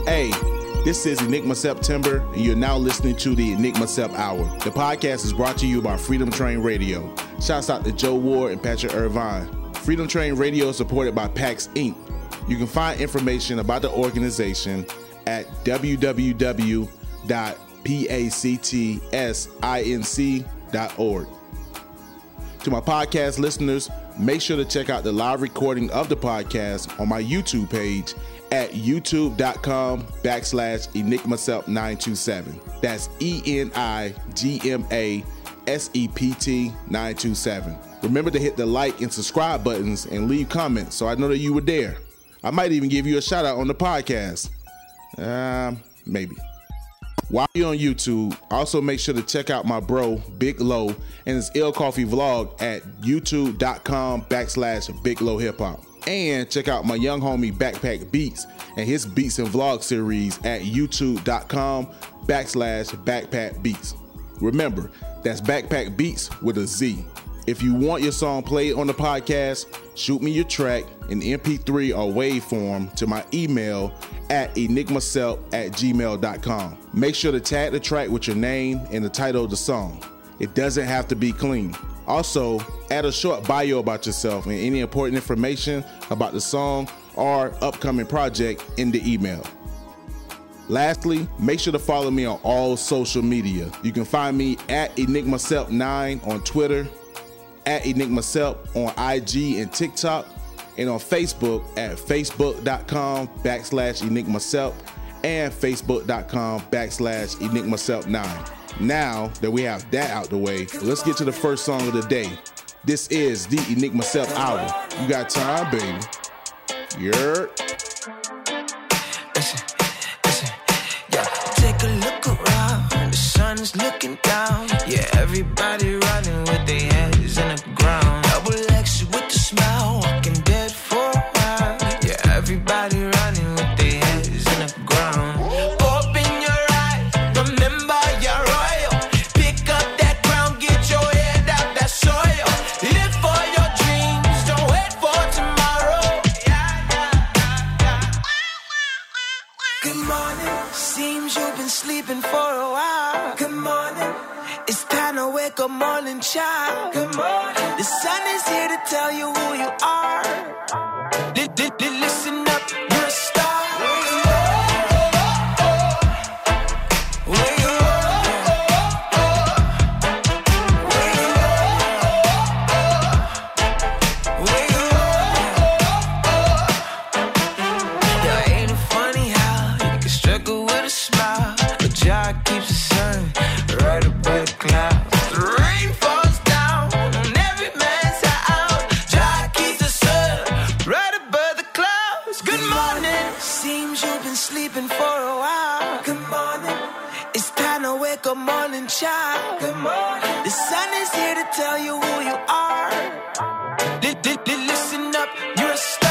Hey, this is Enigma September, and you're now listening to the Enigma Sep Hour. The podcast is brought to you by Freedom Train Radio. Shouts out to Joe Ward and Patrick Irvine. Freedom Train Radio is supported by PAX Inc. You can find information about the organization at www.pactsinc.org. To my podcast listeners, make sure to check out the live recording of the podcast on my YouTube page at youtube.com/EnigmaSept927. That's ENIGMASEPT927. Remember to hit the like and subscribe buttons and leave comments so I know that you were there. I might even give you a shout out on the podcast. Maybe. While you're on YouTube, also make sure to check out my bro, Big Low, and his Ill Coffee vlog at youtube.com/Big Low Hip Hop. And check out my young homie, Backpack Beats, and his Beats and Vlog series at youtube.com/Backpack Beats. Remember, that's Backpack Beats with a Z. If you want your song played on the podcast, shoot me your track in MP3 or WAV form to my email at enigmasep@gmail.com. Make sure to tag the track with your name and the title of the song. It doesn't have to be clean. Also, add a short bio about yourself and any important information about the song or upcoming project in the email. Lastly, make sure to follow me on all social media. You can find me at EnigmaSep9 on Twitter, at EnigmaSep on IG and TikTok, and on Facebook at facebook.com/EnigmaSep and facebook.com/EnigmaSep9. Now that we have that out the way, let's get to the first song of the day. This is the Enigma Sep Hour. You got time, baby. Yeah. Listen, yeah. Take a look around. The sun is looking down. Yeah, everybody running with their heads in the ground. Double X with the smile, walking dead for a while. Yeah, everybody running with their heads in the ground. Open your eyes, remember you're royal. Pick up that crown, get your head out that soil. Live for your dreams, don't wait for tomorrow. Good morning, seems you've been sleeping for a while. Good morning, it's time to wake up, morning child. Good morning, the sun is here to tell you who you are. Listen up, you're a star. Sleeping for a while. Good morning, it's time to wake up, morning child. Good morning, the sun is here to tell you who you are. Listen up, you're a star.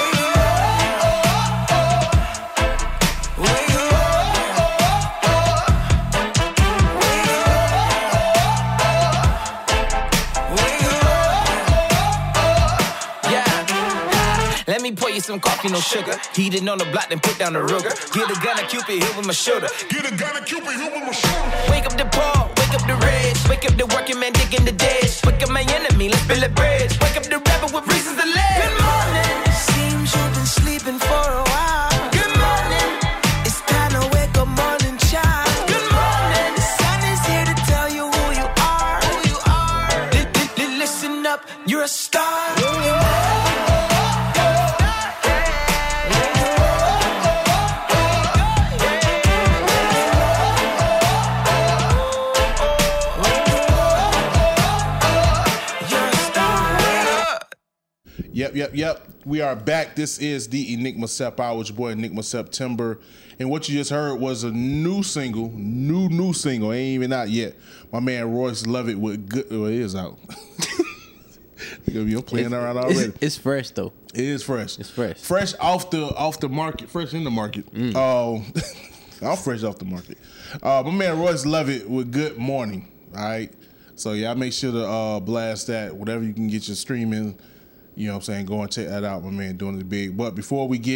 Let me pour you some coffee, no sugar. Heat it on the block, then put down the Ruger. Get a gun and Cupid, hit with my shoulder. Get a gun and Cupid, hit with my shoulder. Wake up the Paul, wake up the Reds. Wake up the working man, digging the dead. Wake up my enemy, let's build a bridge. Wake up the rebel with reasons to live. Good morning, seems you've been sleeping for a while. Good morning, it's time to wake up, morning child. Good morning, the sun is here to tell you who you are. Who you are. Listen up, you're a star. Yep. We are back. This is the Enigma Sep Hour with your boy Enigma September. And what you just heard was a new single. New single. Ain't even out yet. My man Royce Lovett with good. Well, it is out. You're playing around already. It's fresh though. It is fresh. It's fresh. Fresh off the market. Fresh in the market. I'm fresh off the market. My man Royce Lovett with Good Morning. All right. So y'all make sure to blast that. Whatever you can get your streaming. You know what I'm saying? Go and check that out, my man, doing it big. But before we get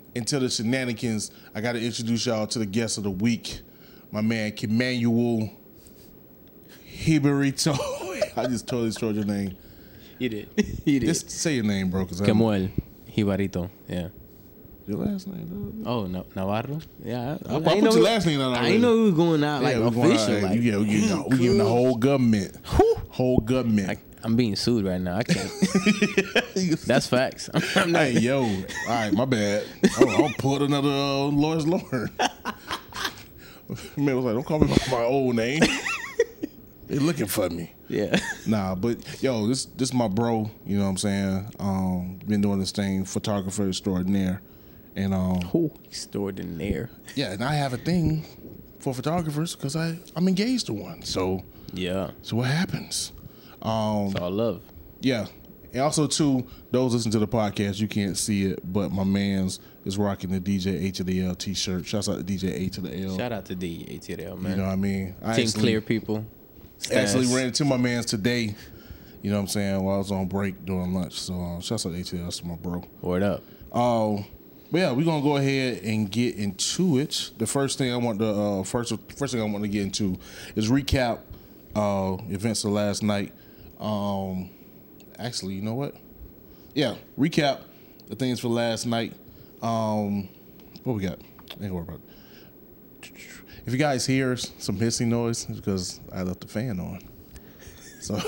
into the shenanigans, I got to introduce y'all to the guest of the week, my man Kimanuel Hibarito. I just totally destroyed your name. You did. You did. Just say your name, bro. Kemuel Hibarito. Yeah. Your last name, though? Oh, no, Navarro? Yeah. I put your last name out already. I know we were going out like official. Like, we giving the whole government. Whole government. I'm being sued right now. I can't. That's facts. I'm not. Hey, yo. All right, my bad. I'll put another Lois Lauren. Man was like, don't call me by my old name. They looking for me. Yeah. Nah, but yo, this my bro. You know what I'm saying? Been doing this thing, photographer extraordinaire, and extraordinaire. Yeah, and I have a thing for photographers because I'm engaged to one. So yeah. So what happens? It's all love. Yeah. And also, too, those listening to the podcast, you can't see it, but my man's is rocking the DJ H to the L t-shirt. Shouts out to DJ H to the L. Shout out to DJ H to the L, man. You know what I mean? Team Clear people. Actually ran into my man's today, you know what I'm saying, while I was on break during lunch. So shouts out to H to the L, to my bro. Word up. But yeah, we're going to go ahead and get into it. The first thing I want to, first thing I want to get into is recap events of last night. Actually, you know what? Yeah, recap the things for last night. What we got? I ain't worry about it. If you guys hear some hissing noise, it's because I left the fan on. So,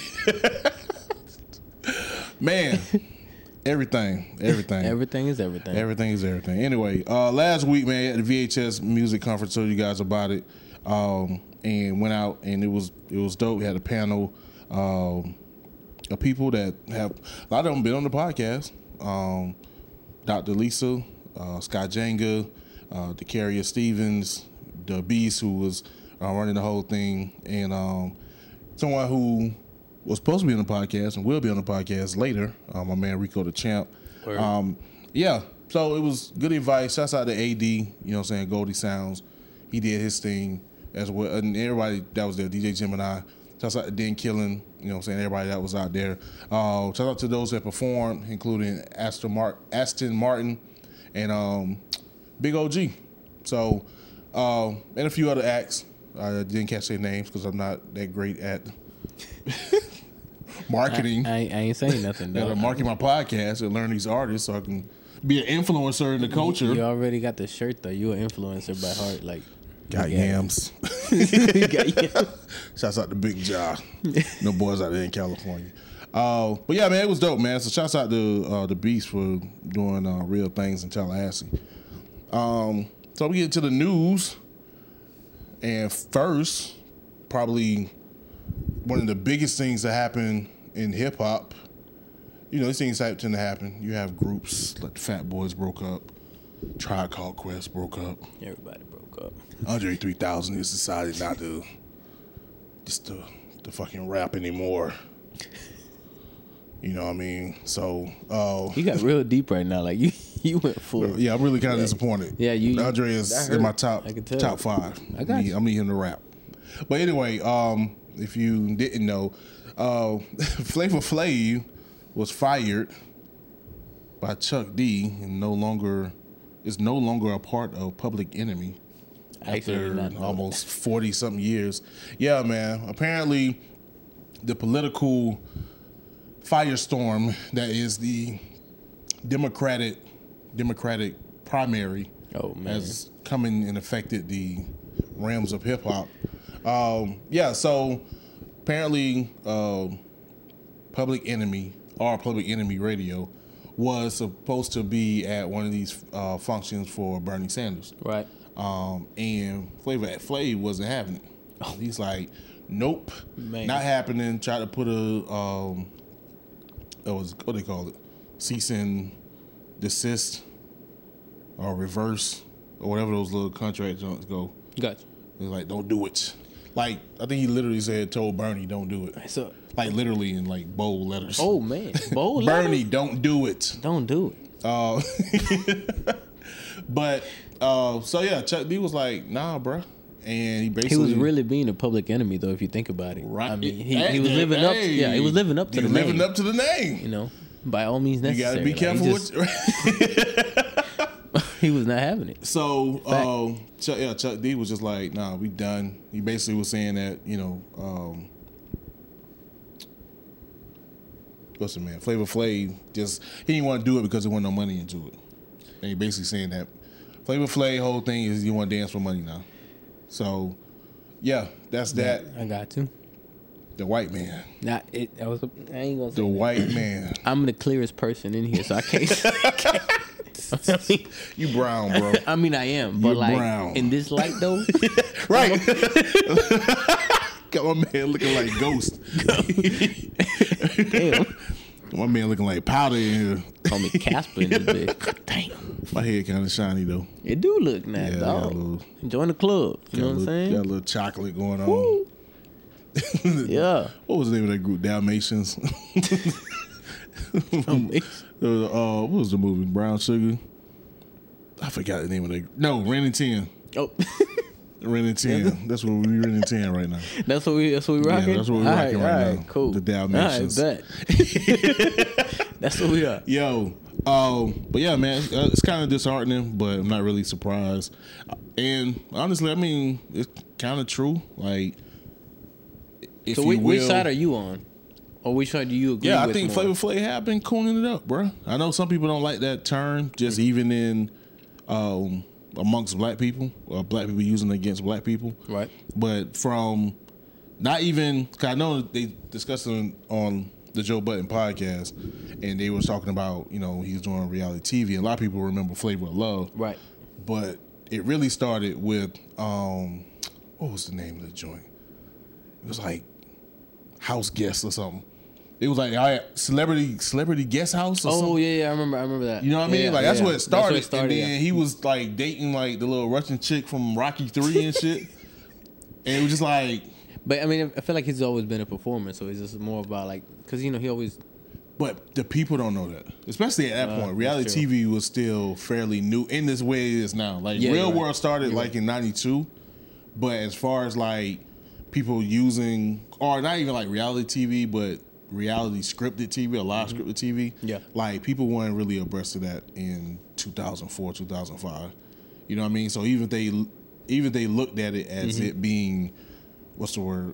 man, everything. Everything is everything. Everything is everything. Anyway, last week, man, at the VHS Music Conference, told you guys about it, and went out, and it was dope. We had a panel of people that have, a lot of them been on the podcast. Dr. Lisa, Scott Jenga, DeCaria Stevens, the Beast, who was running the whole thing, and someone who was supposed to be on the podcast and will be on the podcast later, my man Rico the Champ. Yeah, so it was good advice. Shouts out to AD, you know what I'm saying, Goldie Sounds. He did his thing as well, and everybody that was there, DJ Gemini. Shouts out to Den Killen, you know what I'm saying, everybody that was out there. Shout out to those that performed, including Aston Martin and Big OG. So, and a few other acts. I didn't catch their names because I'm not that great at marketing. I ain't saying nothing, though. I'm marketing my podcast and learn these artists so I can be an influencer in the culture. You already got the shirt, though. You an influencer by heart. Like, got yams. Shouts out to Big Ja. No boys out there in California. But yeah, man, it was dope, man. So shouts out to the Beast for doing real things in Tallahassee. So we get to the news, and first, probably one of the biggest things that happen in hip hop. You know, these things tend to happen. You have groups like the Fat Boys broke up, Tribe Called Quest broke up. Everybody broke up. Andre 3000 has decided not to to fucking rap anymore. You know what I mean? So you got real deep right now. Like you went full. Yeah, I'm really kind of disappointed. Yeah, Andre is in my top 5. I got you. I'm need him to rap. But anyway, if you didn't know, Flavor Flav was fired by Chuck D and is no longer a part of Public Enemy after almost 40-something years. Yeah, man. Apparently, the political firestorm that is the Democratic primary has come in and affected the realms of hip hop. So apparently Public Enemy Radio was supposed to be at one of these functions for Bernie Sanders. Right. And Flavor Flav wasn't having it. He's like, nope, not happening. Tried to put a what they call it, cease and desist or reverse or whatever those little contract joints go. Gotcha. He's like, don't do it. Like, I think he literally told Bernie, don't do it. So, like, literally in like bold letters. Oh man, bold letters. Bernie, don't do it. Don't do it. But so yeah, Chuck D was like, nah, bruh. And he basically was really being a Public Enemy, though, if you think about it. Right. I mean, he was living up. Yeah, he was living up to the name. Living up to the name. You know, by all means necessary. You got to be careful with. He was not having it. So Chuck D was just like, nah, we done. He basically was saying that, what's the man? Flavor Flav just he didn't want to do it because there wasn't no money into it. And he basically saying that Flavor Flav whole thing is you want to dance for money now. So yeah, that's that. I got to. The white man. I ain't gonna say The that. white man. I'm the clearest person in here, so I can't. You brown, bro. I mean, I am, but You're like brown. in this light though, Right. Got my man looking like Ghost. damn. My man looking like powder in here. Call me Casper in this bitch. Damn. My head kind of shiny though. It do look nice, Yeah, got a dog. little- Join the club. You know what I'm saying? Got a little chocolate going on. Woo. Yeah. What was the name of that group? Dalmatians. What was the movie? Brown Sugar. I forgot the name of that. No, Ren and 10. Oh, Ren and 10. That's what we Ren and 10 right now. that's what we rocking. Yeah, that's what we rocking right now. Cool. The Dalmatians. All right, bet. That's what we are. Yo, but yeah, man, it's kind of disheartening, but I'm not really surprised. And honestly, I mean, it's kind of true. Like, if So you will, which side are you on? Or which side do you agree yeah, with I think more? Flavor Flav have been cooling it up, bro. I know some people don't like that term, just even in amongst black people, or black people using it against black people. Right. But from not even, cause I know they discussed it on the Joe Budden podcast, and they was talking about, he was doing reality TV. A lot of people remember Flavor of Love. Right. But it really started with, what was the name of the joint? It was like House Guest or something. It was like celebrity guest house or something. Oh yeah, I remember that. You know what I mean? Yeah, like that's yeah. what it started. That's what it And then yeah. he was like dating like the little Russian chick from Rocky 3 and shit. And it was just like, But I mean, I feel like he's always been a performer, so it's just more about like, because he always. but the people don't know that. Especially at that point. Reality true. TV was still fairly new in this way it is now. Like Yeah, Real you're right. World started You're like in 92. But as far as like people using, or not even like reality TV, but reality scripted TV, a live scripted TV. Yeah. Like people weren't really abreast of that in 2004, 2005. You know what I mean? So even they looked at it as it being, what's the word?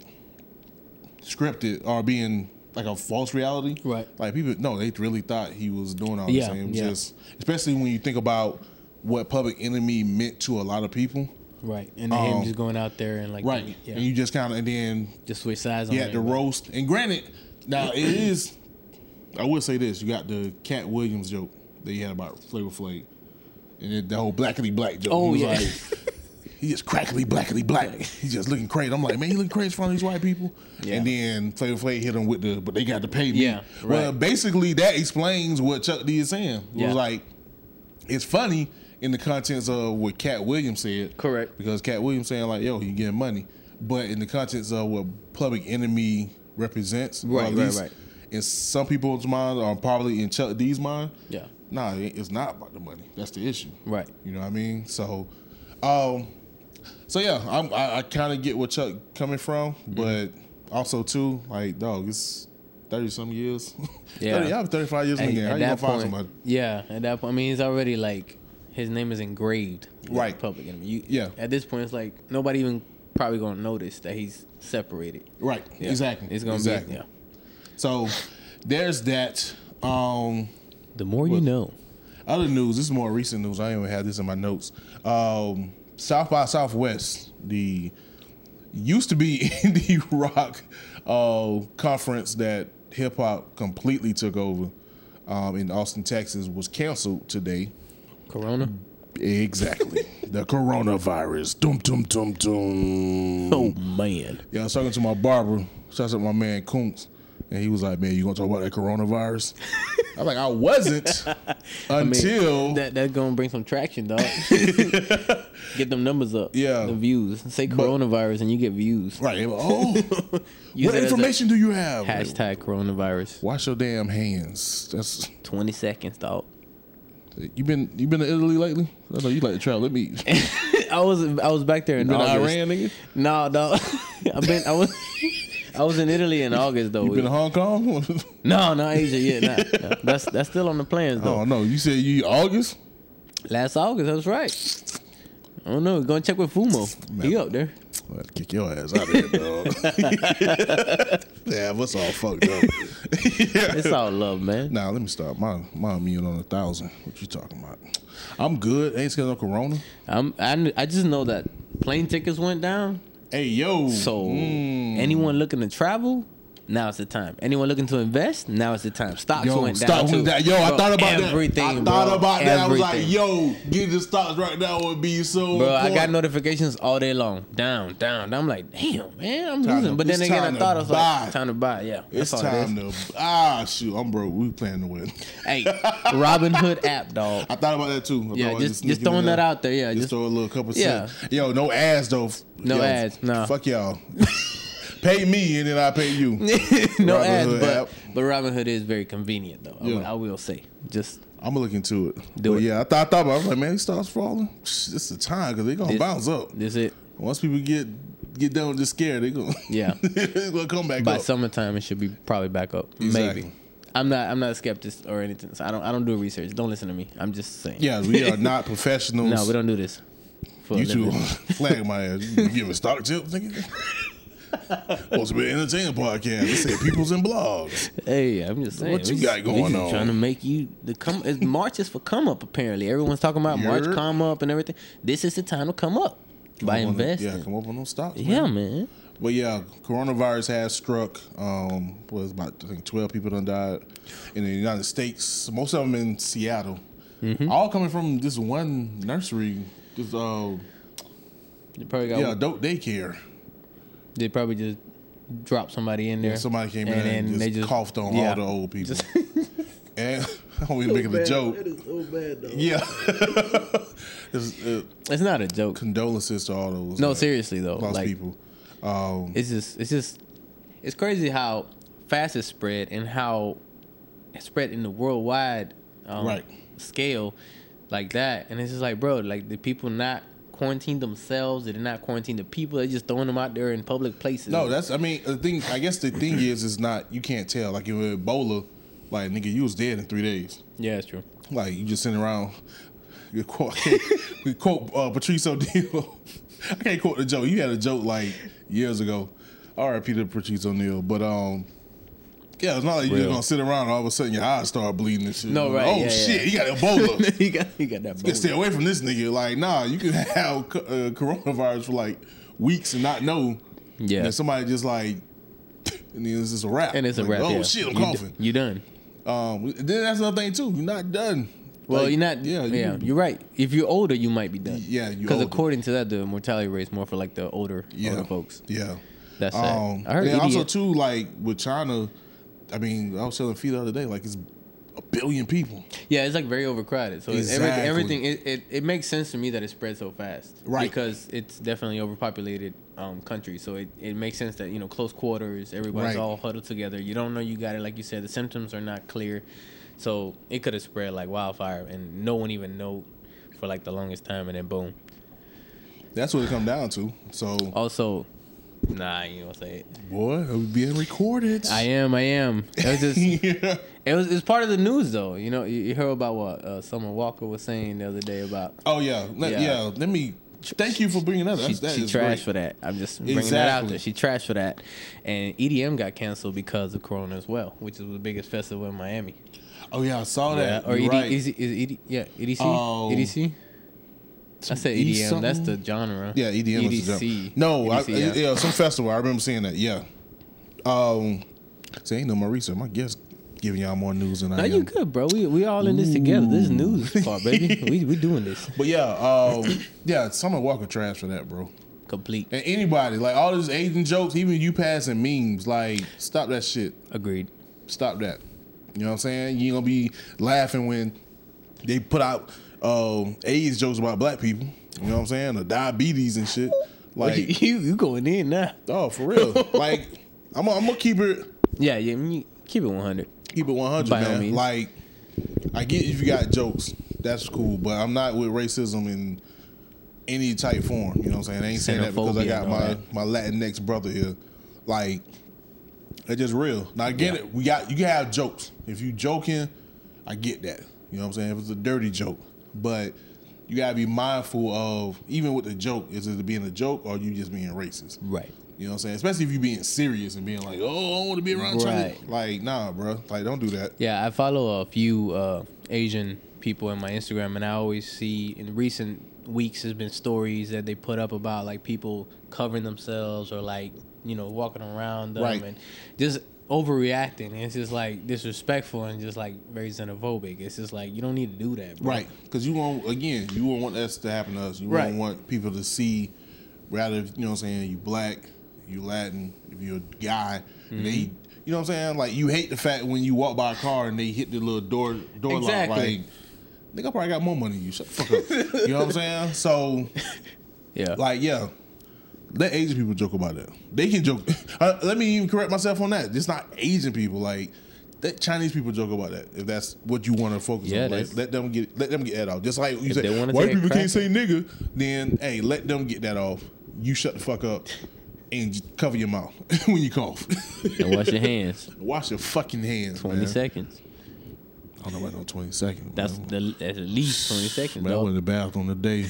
Scripted or being like a false reality. Right. Like people, no, they really thought he was doing all Yeah, this. It was yeah. just, especially when you think about what Public Enemy meant to a lot of people. Right. And then him just going out there and like. Right. Yeah. And you just kind of, and then just switch sides on he had to everybody. roast. And granted, now it is, I would say this, you got the Cat Williams joke that he had about Flavor Flav. And then the whole blackity black joke. Oh, He was yeah. like, he just crackly blackity black. He's just looking crazy. I'm like, man, he looking crazy in front of these white people. Yeah. And then Flavor Flav hit him with but they got to pay me. Yeah, Well, right. basically that explains what Chuck D is saying. It Yeah. was like, it's funny in the contents of what Cat Williams said. Correct. Because Cat Williams saying like, yo, he getting money. But in the contents of what Public Enemy represents, or Right, at right, least right. in some people's mind, or probably in Chuck D's mind, Yeah. nah, it's not about the money. That's the issue. Right. You know what I mean? So, yeah, I kind of get where Chuck coming from, but also too, like, dog, it's 30-some years. Yeah. I'm 35 years in the game. How you gonna find somebody? Yeah, at that point, I mean, he's already like, his name is engraved. with Right. Public Enemy. Yeah. At this point, it's like nobody even probably gonna notice that he's separated. Right. Yeah. Exactly. It's gonna exactly. be. Yeah. So, there's that. The more you know. Other news, this is more recent news. I even had this in my notes. South by Southwest, the used to be indie rock conference that hip hop completely took over in Austin, Texas, was canceled today. Corona. Exactly. The coronavirus. Dum dum dum dum. Oh man. Yeah, I was talking to my barber. Shouts out my man Kuntz. And he was like, man, you gonna talk about that coronavirus? I was like, I wasn't until That's gonna bring some traction, dog. Get them numbers up. Yeah. The views. Say coronavirus and you get views. right. They were, oh, Use what it as a information do you have? Hashtag coronavirus. Wash your damn hands. That's 20 seconds, dog. you been to Italy lately? I know you like to travel. Let me. I was back there in Been to August. Iran, nigga? No, dog. I was in Italy in August though. You been to Hong Kong? No, not Asia yet. Nah. That's still on the plans though. Oh no, you said you August? Last August, that's right. I don't know. We're going to check with Fumo. He up there. I'll have to kick your ass out of here, dog. Yeah, what's all fucked up? It's all love, man. Nah, let me stop. My immune on 1,000. What you talking about? I'm good. Ain't scared of corona. I just know that plane tickets went down. Hey, yo. So anyone looking to travel, now it's the time. Anyone looking to invest, now it's the time. Stocks went down too. Yo, I thought about everything, that. I thought about that. I was Everything. like, yo, get the stocks right now would be so Bro, I important. got notifications all day long. Down. I'm like, damn, man, I'm Time losing. to- But then it's again, I time thought to I was buy. like, time to buy. Yeah, It's that's all it time is. to shoot. I'm broke. We playing to win. Hey, Robinhood app, dog. I thought about that too. I Yeah, thought just sneak in throwing there. that out there. Yeah, Just throw a little couple Yeah. cents. Yo, no ads though. No ads, nah. Fuck y'all. Pay me and then I pay you. no Robinhood ads, app. but Robinhood is very convenient though. Yeah. I will say, just I'm gonna look into it. Do But it. yeah, I thought about it. I was like, man, these stocks falling. This is the time because they're gonna bounce up. This it. Once people get done with this scare, they gonna Yeah. it's gonna come back By up. summertime, it should be probably back up. Exactly. Maybe. I'm not a skeptic or anything. So I don't do research. Don't listen to me. I'm just saying. Yeah, we are not professionals. No, we don't do this. For a You two living. flag my ass. You giving stock tips, nigga? Supposed to be an entertaining podcast. They say peoples and blogs. Hey, I'm just saying. What you we got just- going we just on? Trying to make you March is for come up. Apparently, everyone's talking about March Yerp. come up and everything. This is the time to come up by investing. Yeah, come up on those stocks. Yeah, man. But yeah, coronavirus has struck. Was about I think 12 people done died in the United States. Most of them in Seattle. Mm-hmm. All coming from this one nursery. This They probably got. adult daycare. They probably just dropped somebody in there. Yeah, somebody came in then and they just coughed on all the old people. And I'm only making a joke. That is so bad, though. Yeah. It's not a joke. Condolences to all those. No, seriously though. lost Like, people. it's crazy how fast it spread and how it spread in the worldwide Right. scale like that. And it's just like, bro, like the people not quarantine themselves, they're not quarantine the people, they're just throwing them out there in public places. No, the thing. I guess the thing is not, you can't tell. Like in Ebola, like nigga, you was dead in 3 days. Yeah, it's true. Like you just sitting around. We quote Patrice O'Neal. I can't quote the joke. You had a joke like years ago. R.I.P. to Patrice O'Neal. But yeah, it's not like you're just Real. gonna sit around and all of a sudden your eyes start bleeding and shit. No, Like, right, oh yeah, shit, yeah. he got Ebola. he got that You can bone. stay away from this nigga. Like, nah, you can have coronavirus for like weeks and not know. Yeah. And somebody just like, and then it's just a wrap. And it's a Like, wrap. Oh yeah. shit, I'm You coughing. you done. Then that's another thing too. You're not done. Well, Like, you're not. Yeah, you're right. If you're older, you might be done. Yeah, you're Because older. according to that, the mortality rate's more for like the older folks. Yeah. That's sad. I heard and also idiot. too, like with China, I mean, I was telling Fee the other day, like it's 1 billion people. Yeah, it's like very overcrowded. So Exactly. everything it makes sense to me that it spread so fast. Right. Because it's definitely overpopulated country. So it makes sense that, close quarters, everybody's Right. all huddled together. You don't know you got it. Like you said, the symptoms are not clear. So it could have spread like wildfire and no one even know for like the longest time, and then boom. That's what it come down to. So, Also, nah, you don't say it. boy, it was being recorded. I am. It was just Yeah. it's part of the news though. You heard about what Summer Walker was saying the other day about Oh yeah, Yeah. Let me. Thank you for bringing that up. she That is trashed great. for that. I'm just bringing that out Exactly. there. She trashed for that, and EDM got canceled because of Corona as well, which is the biggest festival in Miami. Oh yeah, I saw that. Or You're ED, right. is ED, yeah, EDC, Oh. EDC. I said E EDM. That's the something? genre. Yeah, EDM is the EDC. jump. No, EDC, yeah, some festival. I remember seeing that. Yeah. See, ain't no more research. My guest giving y'all more news than I No, am. you good, bro. We all in this together. This is news part, baby. we doing this But yeah, yeah, Summer Walker trash for that, bro. complete. And anybody, like all these Asian jokes, even you passing memes, like stop that shit. Agreed. Stop that. You know what I'm saying? You ain't gonna be laughing when they put out AIDS jokes about black people. You know what I'm saying? Or diabetes and shit. Like, you going in now? oh, for real. Like, I'm gonna keep it Yeah. You keep it 100. keep it 100, By all man. means. Like, I get if you got jokes, that's cool. But I'm not with racism in any type form. You know what I'm saying? I ain't saying that because I Xenophobia got and all my that. Latinx brother here. Like, it's just real. Now I get it. You can have jokes. If you joking, I get that. You know what I'm saying? If it's a dirty joke, but you gotta be mindful of, even with the joke, is it being a joke or you just being racist? Right. You know what I'm saying? Especially if you being serious and being like, oh, I want to be around Chinese. Like, nah, bro. Like, don't do that. Yeah, I follow a few Asian people in my Instagram, and I always see in recent weeks there's been stories that they put up about like people covering themselves or like, you know, walking around them and just overreacting. And it's just like disrespectful and just like very xenophobic. It's just like you don't need to do that, bro. Right. Because you won't want that to happen to us. You won't want people to see, rather, you know what I'm saying, you black, you Latin, if you're a guy, and they, you know what I'm saying? Like, you hate the fact when you walk by a car and they hit the little door lock. Like, nigga, I probably got more money than you. Shut the fuck up. You know what I'm saying? So, yeah. Let Asian people joke about that. They can joke. Let me even correct myself on that. It's not Asian people. Like, let Chinese people joke about that. If that's what you want to focus on, like, let them get that off. Just like you say, white people can't say nigga. Then, hey, let them get that off. You shut the fuck up and just cover your mouth when you cough. And wash your hands. Wash your fucking hands. 20 seconds. I don't know about no 20 seconds. That's at least 20 seconds. Man, I went in the bathroom today.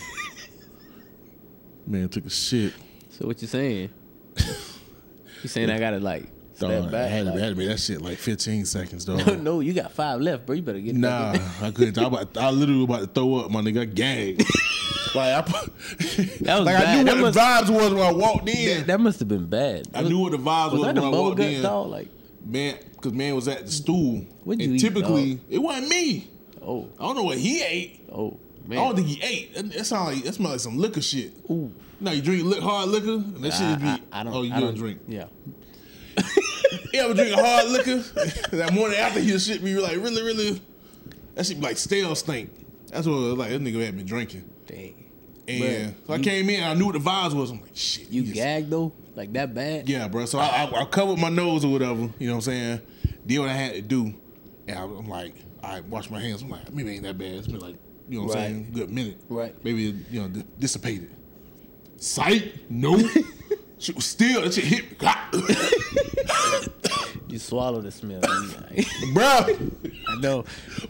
Man, took a shit. So what you saying? You saying I gotta like step back? I had to be that shit like 15 seconds, dog. No, you got 5 left, bro. You better get. Nah, I couldn't. I literally was about to throw up, my nigga. I gagged. Like that was like bad. I knew what the vibes was when I walked in. That must have been bad. I knew what the vibes was when I walked in. Dog? Like, man, because man was at the stool. What'd you and eat, typically, dog? It wasn't me. Oh, I don't know what he ate. Oh, man. I don't think he ate. That smelled like some liquor shit. Ooh. You know, you drink hard liquor, and that shit be. You don't drink. Yeah. You ever drink a hard liquor? That morning after your shit be like really, that shit be like stale stink. That's what it was like. This nigga had been drinking. Dang. And so I came in and I knew what the vibes was. I'm like, shit. You gagged though? Like that bad? Yeah, bro. So I covered my nose or whatever. You know what I'm saying? Did what I had to do. And I'm like, I washed my hands. I'm like, maybe it ain't that bad. It's been like, you know what I'm saying? A good minute. Right. Maybe it, you know, dissipated. Sight? No. Shit was still, that shit hit me. You swallowed the smell. Bro. I know.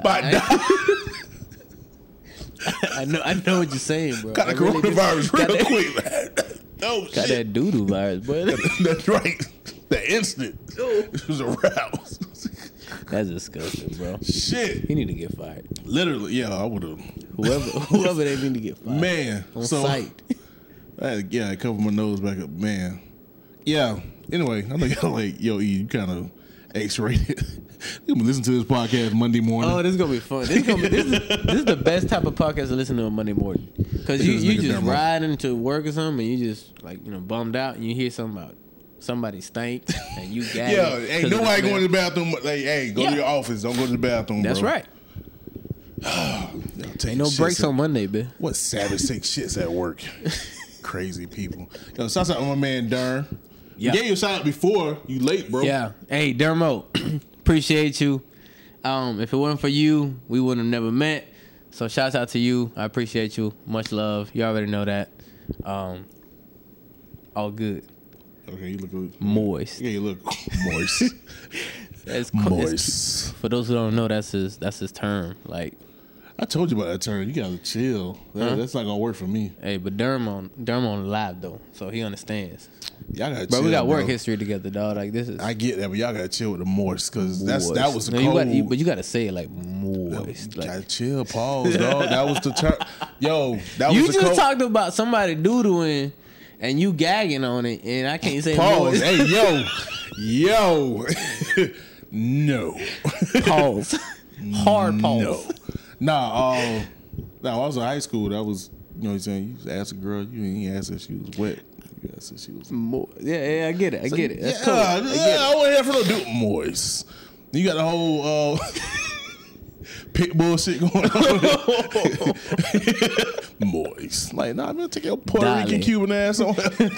I know what you're saying, bro. Got the coronavirus real quick, man. Oh, got that doo-doo virus, boy. That's right. That instant. It was aroused. That's disgusting, bro. Shit. He need to get fired. Literally, yeah, I would have. Whoever they need to get fired. Man. On sight. I covered my nose back up. Man. Yeah. Anyway, I think like, yo, E, you kind of X-rated. You can listen to this podcast Monday morning. Oh, this is gonna be fun. This is the best type of podcast to listen to on Monday morning, because you just riding to work or something, and you just like, you know, bummed out, and you hear something about somebody stank, and you got yeah. Ain't nobody going to the bathroom. Like, hey, go to your office. Don't go to the bathroom. That's bro. right. Ain't no breaks on Monday, man. What savage take shits at work? Crazy people. Yo, shout out to my man Dern. Yeah. You gave you a shout out before. You late, bro. Yeah. Hey, Dermo, appreciate you. If it wasn't for you, we would have never met. So shouts out to you. I appreciate you. Much love. You already know that. All good. Okay, you look moist. Yeah, you look moist. Moist. For those who don't know, that's his term. Like, I told you about that term. You gotta chill. That's not gonna work for me. Hey, but Derm on live though, so he understands. Y'all gotta bro, chill. We got work history together, dog. Like, this is. I get that, but y'all gotta chill with the moist, because that was the code. But you gotta say it like moist. Like, gotta chill. Pause, dog. That was the term. Yo, that was you the just code. Talked about somebody doodling and you gagging on it, and I can't say pause. Moist. Hey, yo. No. Pause. Hard pause. No. I was in high school. That was, you know what I'm saying? You just ask a girl, you ain't ask if she was wet. You asked if she was Yeah, I get it. I get it. That's cool. I want to have for no do moist. You got the whole pit bullshit going on. Moist. Like, nah, I'm gonna take your Puerto Rican Cuban ass on.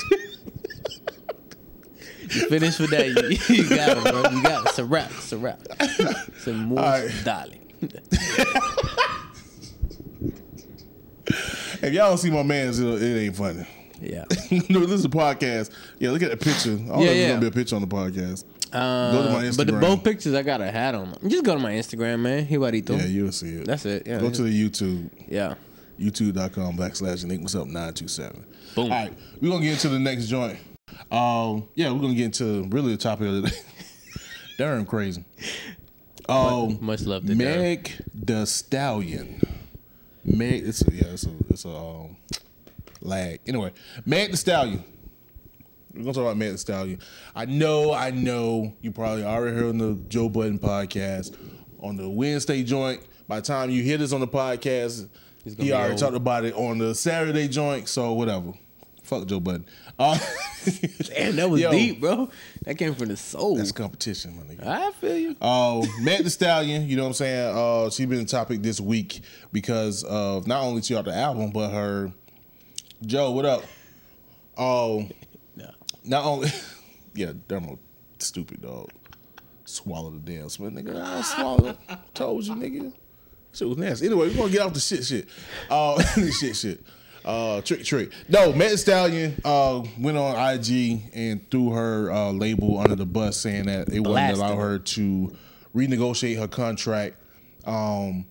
You finish with that, you got it, bro. You got it. It's a wrap. It's a moist right. Darling. If y'all don't see my man's, it ain't funny. Yeah. No, this is a podcast. Yeah, look at the picture. I don't know if there's gonna be a picture on the podcast. Go to my Instagram. But both pictures, I got a hat on them. Just go to my Instagram, man. Jibarito. Yeah, you'll see it. That's it. Yeah. Go to the YouTube. Yeah. YouTube.com/EnigmaSup927. Boom. All right, we're gonna get into the next joint. We're gonna get into really the topic of the day. Darn crazy. Much love to Meg the Stallion. It's a lag. Anyway, Meg the Stallion. We're gonna talk about Meg the Stallion. I know. You probably already heard on the Joe Budden podcast on the Wednesday joint. By the time you hear this on the podcast, he already talked about it on the Saturday joint. So whatever. Fuck Joe Budden. Damn, that was deep, bro. That came from the soul. That's competition, my nigga. I feel you. Meg the Stallion, you know what I'm saying? She's been a topic this week because of not only she out the album, but her Joe, what up? No. Not only Dermo stupid dog. Swallow the damn spit, nigga. I swallow it. Told you, nigga. Shit was nasty. Anyway, we're gonna get off the shit. Shit. Trick. No, Meg Thee Stallion went on IG and threw her label under the bus, saying that it wouldn't allow her to renegotiate her contract, and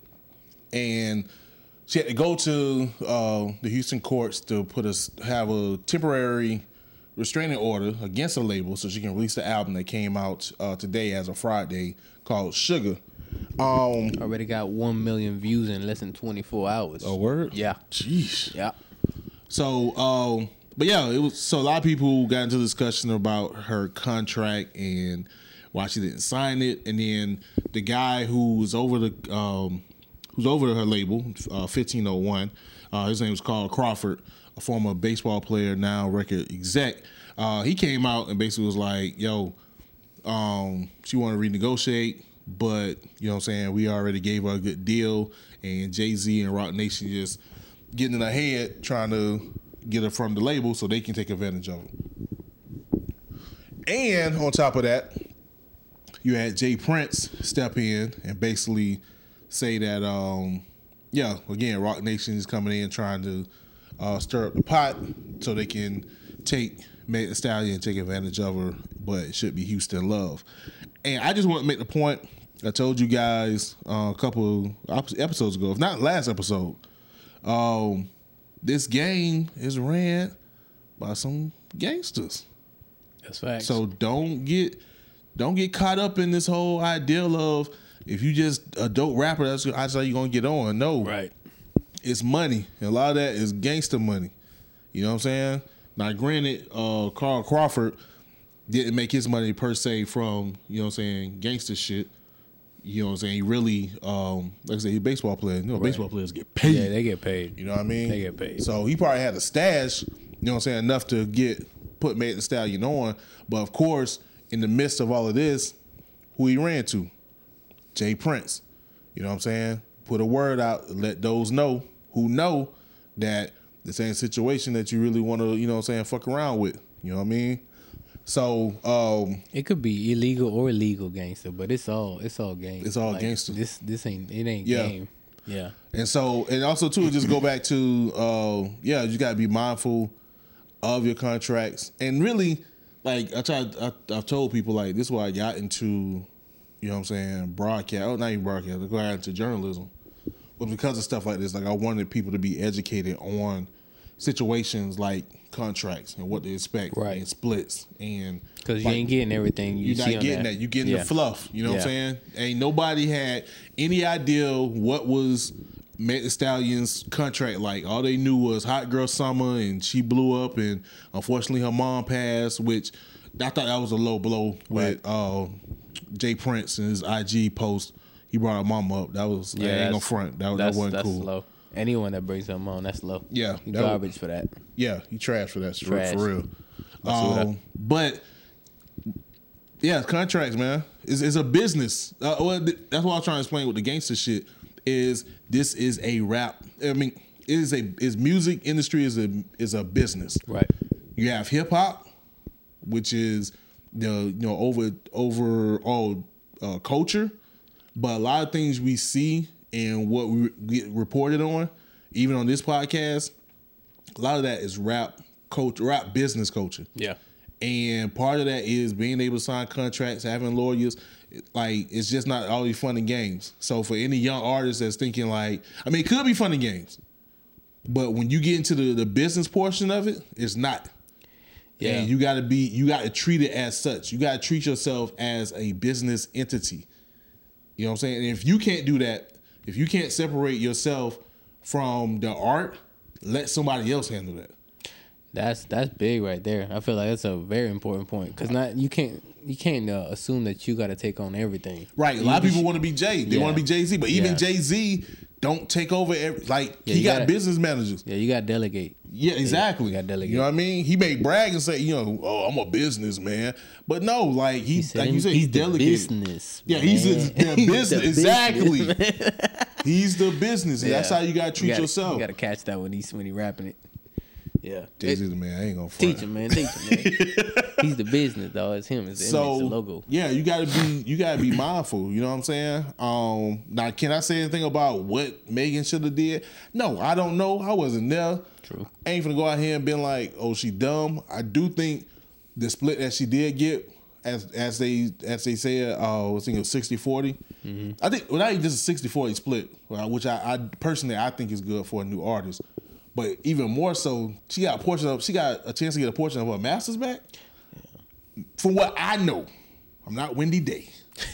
she had to go to the Houston courts to have a temporary restraining order against the label so she can release the album that came out today as of Friday called Sugar. Already got 1 million views in less than 24 hours. A word? Yeah. Jeez. Yeah. So, but yeah, it was. So a lot of people got into discussion about her contract and why she didn't sign it, and then the guy who was over her label, 1501. His name was Carl Crawford, a former baseball player, now record exec. He came out and basically was like, "Yo, she wanted to renegotiate." But, you know what I'm saying, we already gave her a good deal, and Jay-Z and Roc Nation just getting in her head trying to get her from the label so they can take advantage of it. And on top of that, you had Jay Prince step in and basically say that, again, Roc Nation is coming in trying to stir up the pot so they can take Meg Thee Stallion and take advantage of her, but it should be Houston Love. And I just want to make the point I told you guys a couple episodes ago, if not last episode. This game is ran by some gangsters. That's facts. So don't get caught up in this whole ideal of if you just a dope rapper, that's how you're gonna get on. No, right. It's money, and a lot of that is gangster money. You know what I'm saying? Now, granted, Carl Crawford didn't make his money per se from, you know what I'm saying, gangster shit. You know what I'm saying? He really, like I said, he's a baseball player. You know, baseball players get paid. Yeah, they get paid. You know what I mean? They get paid. So he probably had a stash, you know what I'm saying, enough to put Meg Thee Stallion on. But of course, in the midst of all of this, who he ran to? Jay Prince. You know what I'm saying? Put a word out, let those know who know that this ain't a situation that you really want to, you know what I'm saying, fuck around with. You know what I mean? So it could be illegal or legal gangster, but it's all gangster. It's all gangster. This ain't game. Yeah. And so, and also too, just go back to you gotta be mindful of your contracts. And really, like I've told people, like, this is why I got into, you know what I'm saying, broadcast. Oh, not even broadcast. I got into journalism. But because of stuff like this, like, I wanted people to be educated on situations like contracts and what to expect, right, and splits, and because you ain't getting everything you're not getting that. You getting the fluff. You know what I'm saying? Ain't nobody had any idea what was Meg Thee Stallion's contract like. All they knew was Hot Girl Summer, and she blew up, and unfortunately her mom passed, which I thought that was a low blow with Jay Prince and his IG post. He brought her mom up. That was ain't no front. That wasn't cool. Low. Anyone that brings them on, that's low. Yeah, he garbage for that. Yeah, he trash for that. Trash. For real. But yeah, contracts, man. It's a business. That's what I'm trying to explain with the gangster shit. This is a rap. I mean, music industry is a business. Right. You have hip hop, which is overall culture, but a lot of things we see and what we get reported on, even on this podcast, a lot of that is rap culture, rap business culture. Yeah. And part of that is being able to sign contracts, having lawyers. Like, it's just not always fun and games. So for any young artist that's thinking like, I mean, it could be fun and games. But when you get into the business portion of it, it's not. Yeah. And you got to treat it as such. You got to treat yourself as a business entity. You know what I'm saying? And if you can't do that, if you can't separate yourself from the art, let somebody else handle that. That's big right there. I feel like that's a very important point because you can't assume that you got to take on everything. Right. A lot of people want to be Jay. They want to be Jay-Z, but even Jay-Z don't take over. He got business managers. Yeah, you got to delegate. Yeah, exactly. You got to delegate. You know what I mean? He may brag and say, I'm a businessman, but no, like he like you said, he's delegated. Business. Yeah, he's the business. Exactly. He's the business. Yeah. That's how you got to treat yourself. You got to catch that when he rapping it. Yeah, Jay-Z's the man. I ain't gonna front. Teach him, man. He's the business, dog. It's him. It's the image, the logo. Yeah, you gotta be mindful. You know what I'm saying? Now, can I say anything about what Megan should have did? No, I don't know. I wasn't there. True. I ain't finna go out here and be like, oh, she dumb. I do think the split that she did get, as they said, I think it was 60-40. Mm-hmm. I think not even just a 60-40 split, which I personally I think is good for a new artist. But even more so, she got a chance to get a portion of her masters back. Yeah. From what I know, I'm not Wendy Day.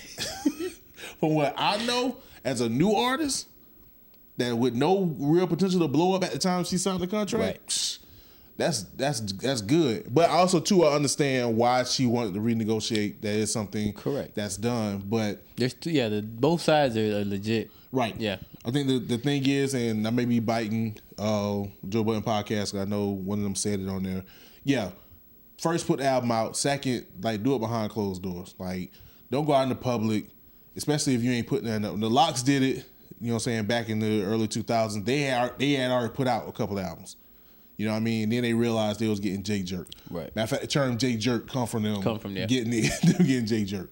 From what I know, as a new artist, that with no real potential to blow up at the time she signed the contract, that's good. But also too, I understand why she wanted to renegotiate. That is something correct that's done. But there's both sides are legit. Right. Yeah. I think the thing is, and I may be biting Joe Budden podcast, I know one of them said it on there. Yeah. First, put the album out. Second, do it behind closed doors. Don't go out in the public, especially if you ain't putting that up. The Lox did it, you know what I'm saying, back in the early 2000s. They had already put out a couple of albums. You know what I mean? And then they realized they was getting J Jerk. Right. Matter of fact, the term J Jerk come from there. Getting J Jerk.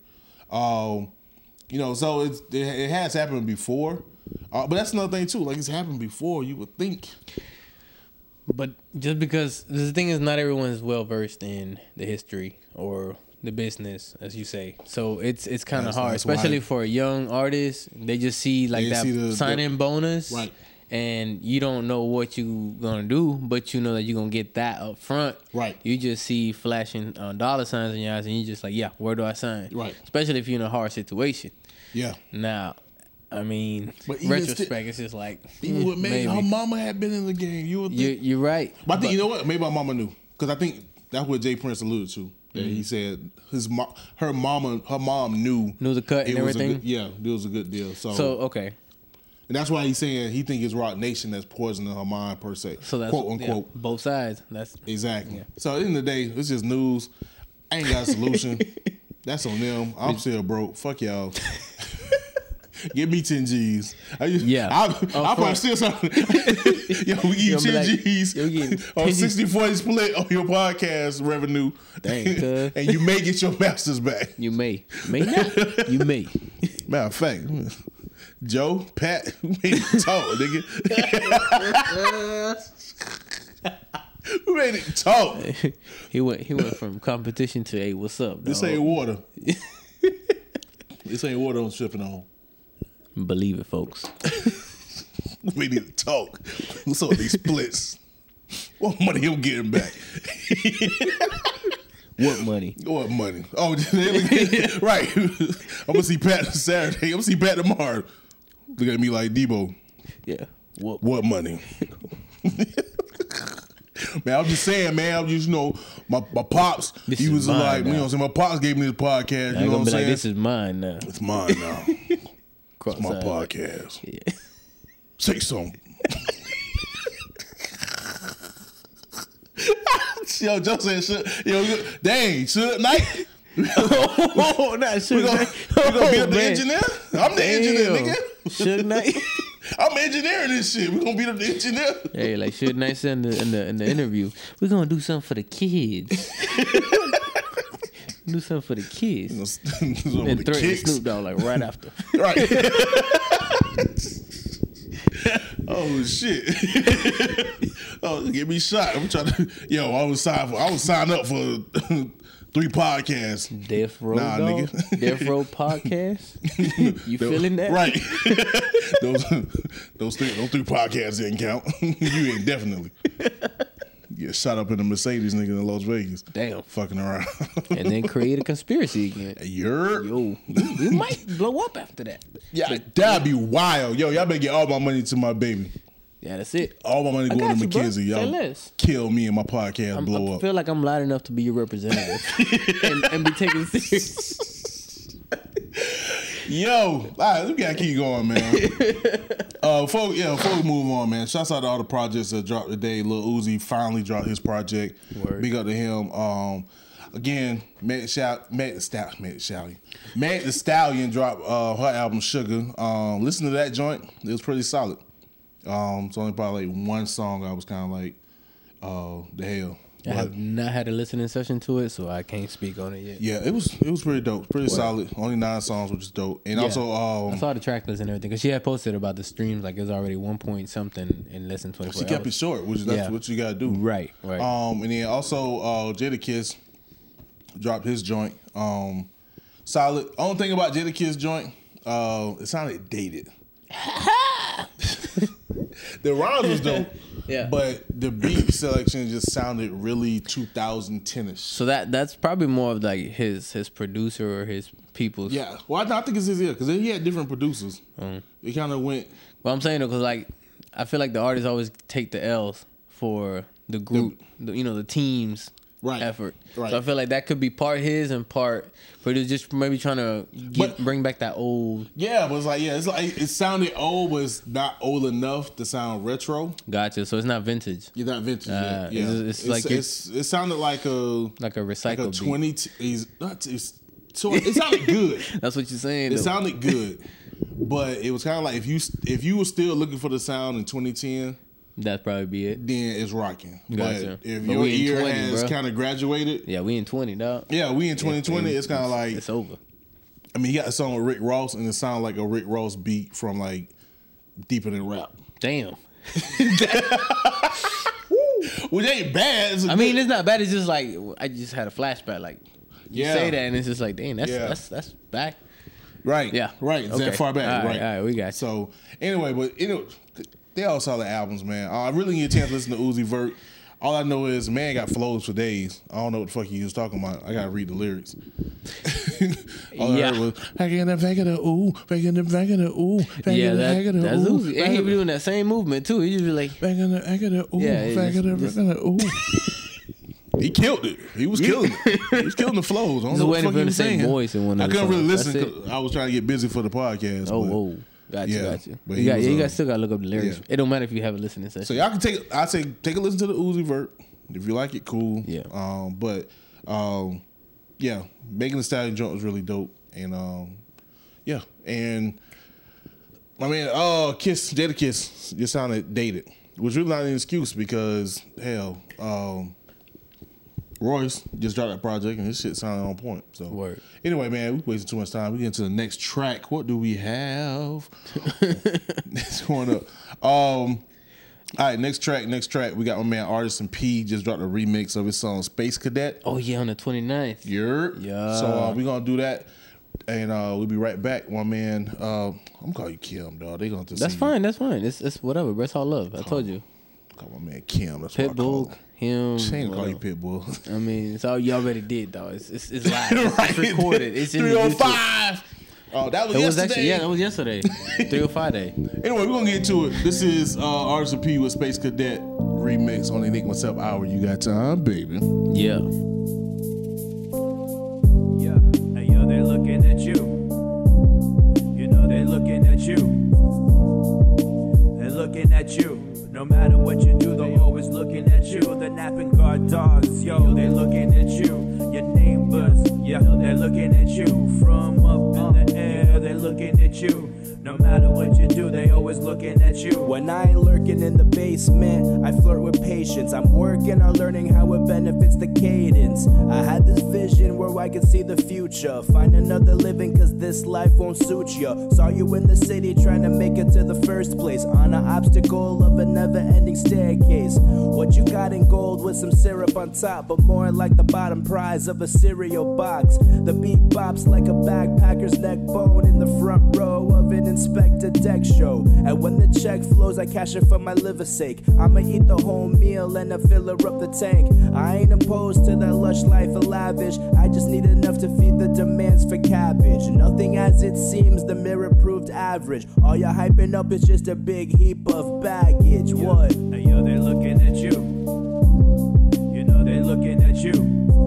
So it has happened before. But that's another thing too. It's happened before, you would think. But just because the thing is, not everyone is well versed in the history or the business, as you say. So it's kind of hard, especially for a young artist. They just see that sign-in bonus, right? And you don't know what you gonna do, but you know that you're gonna get that up front. Right. You just see flashing dollar signs in your eyes, and you just where do I sign? Right. Especially if you're in a hard situation. Yeah. Now, I mean, retrospect, it's just even with Megan, her mama had been in the game. You would think. You're right. But I think, you know what? Maybe my mama knew. Because I think that's what Jay Prince alluded to. That he said her mom knew the cut and everything? It was a good deal. So okay. And that's why he's saying he think it's Rock Nation that's poisoning her mind, per se. So that's, quote, unquote. Both sides. Exactly. Yeah. So at the end of the day, it's just news. I ain't got a solution. That's on them. I'm still broke. Fuck y'all. Give me 10 G's. I'll probably steal something. Yo, we give you 10 G's on 60-40 split on your podcast revenue. Dang, and you may get your masters back. You may. May not. You may. Matter of fact, Joe, Pat, we made it talk, nigga. We made it talk. He went from competition to, hey, what's up, dog? This ain't water. This ain't water I'm sipping on. Believe it, folks. We need to talk. What's up with these splits? What money I'm getting back? What money? What money? Oh, right. I'm gonna see Pat Saturday. I'm gonna see Pat tomorrow. Look at me like Debo. Yeah. What money? Man, I'm just saying, man. I'm just, my pops. He was like, my pops gave me this podcast. You know what I'm saying? This is mine now. It's mine now. It's my podcast. Yeah. Say something. Yo, Joe said, dang, Suge Knight. Oh, not Suge Knight. We gonna be the engineer? I'm the engineer, nigga. Suge Knight. I'm engineering this shit. We gonna be the engineer. Hey, like Suge Knight said in the interview, we're gonna do something for the kids. Do something for the kids. And threaten Snoop Dogg right after. Right. Oh shit. Oh, get me shot. I'm trying to. I was signed up for 3 podcasts. Death Row, Nah, dog. nigga. Death Row podcast. You feeling that? Right. those 3 podcasts didn't count. You ain't definitely. Get shot up in a Mercedes, nigga, in Las Vegas. Damn. Fucking around. And then create a conspiracy again. Yo, you might blow up after that. yeah, that'd be wild. Yo, y'all better get all my money to my baby. Yeah, that's it. All my money going to McKenzie. Say Y'all less. kill me and my podcast blow I up. feel like I'm loud enough to be your representative and be taken serious. Yo, all right, we gotta keep going, man. Before we move on, man. Shouts out to all the projects that dropped today. Lil Uzi finally dropped his project. Word. Big up to him. Again, Meg the Stallion dropped her album Sugar. Listen to that joint. It was pretty solid. It's only probably like one song I was kind of like, the hell. I have not had a listening session to it, so I can't speak on it yet. Yeah, it was pretty dope, pretty solid. Only 9 songs, which is dope. And also, I saw the track list and everything because she had posted about the streams, like it was already 1 point something in less than 24 she kept it short, which is that's what you gotta do. Right. And then also Jadakiss dropped his joint. Solid. Only thing about Jadakiss joint, it sounded dated. The rhymes was dope. Yeah. But the beat selection just sounded really 2010ish. So that's probably more of like his producer or his people's. Yeah. Well, I think it's his ear because he had different producers. It kind of went. Well, I'm saying though, because like I feel like the artists always take the L's for the group, the team's effort. Right. So I feel like that could be part his and part, but it's just maybe trying to bring back that old. Yeah, but it's like it sounded old, but it's not old enough to sound retro. Gotcha. So it's not vintage. You're not vintage yet. Yeah, it sounded like a recycled 20. It sounded good. That's what you're saying. It though. sounded good, but it was kind of like if you were still looking for the sound in 2010. That'd probably be it. Then it's rocking. Gotcha. But if your ear has kind of graduated. Yeah, we in 20, dog. Yeah, we in 2020. It's kind of like. It's over. I mean, he got a song with Rick Ross, and it sounded like a Rick Ross beat from like Deeper Than Rap. Damn. Which ain't bad. I mean, it's not bad. It's just like, I just had a flashback. Like, you say that, and it's just like, damn, that's back. Right. Yeah. Right. It's that far back. All right. We got you. So, anyway, but they all solid albums, man. I really need a chance to listen to Uzi Vert. All I know is, man got flows for days. I don't know what the fuck he was talking about. I gotta read the lyrics. All I heard was, back in the back of the ooh, back in the back of the ooh, back in the back of the that's ooh. Uzi. And he be doing that same movement, too. He just be like, back in the back of the ooh, back in the back of the ooh. He killed it. He was killing it. He was killing the flows. I don't know what the fuck he was saying. Voice in one of I the couldn't really songs. listen because I was trying to get busy for the podcast. Oh. Gotcha. But You guys still gotta look up the lyrics. Yeah. It don't matter if you have a listening session. So y'all can take a listen to the Uzi Vert. If you like it, cool. Yeah. Megan Thee Stallion joint was really dope. And and my man, Jadakiss just sounded dated. Which really not an excuse because hell, Royce just dropped that project and his shit sounded on point. So anyway, man, we wasting too much time. We get into the next track. What do we have? It's going up. All right, next track. We got my man Artisan P just dropped a remix of his song Space Cadet. Oh yeah, on the 29th. Yeah. So we gonna do that. And we'll be right back. My man, I'm gonna call you Kim, dog. They gonna That's fine. It's whatever. That's all love. I told you. Call my man Kim. That's Pitbull. Him. She ain't gonna call you Pitbull. I mean, it's all you already did, dog. It's live. It's recorded. It's in 305. Oh, that was yesterday. That was yesterday. 305 day. Anyway, we're gonna get to it. This is Artisan P with Space Cadet remix on the Nick Myself Hour. You got time, baby. Yeah. Hey, yo, they're looking at you. You know they're looking at you. They're looking at you. No matter what you do, they're always looking at you. The napping guard dogs, yo, they're looking at you. Your neighbors, yeah, they're looking at you. From up in the air, they're looking at you. No matter what you do, they always looking at you. When I ain't lurking in the basement, I flirt with patience. I'm working on learning how it benefits the cadence. I had this vision where I could see the future. Find another living cause this life won't suit ya. Saw you in the city trying to make it to the first place. On an obstacle of a never-ending staircase. What you got in gold with some syrup on top, but more like the bottom prize of a cereal box. The beat bops like a backpacker's neck bone in the front row of an Inspector Deck show. And when the check flows, I cash it for my liver's sake. I'ma eat the whole meal and I fill her up the tank. I ain't opposed to that lush life of lavish. I just need enough to feed the demands for cabbage. Nothing as it seems, the mirror proved average. All you're hyping up is just a big heap of baggage. What? Hey, yo, they're looking at you. You know they're looking at you.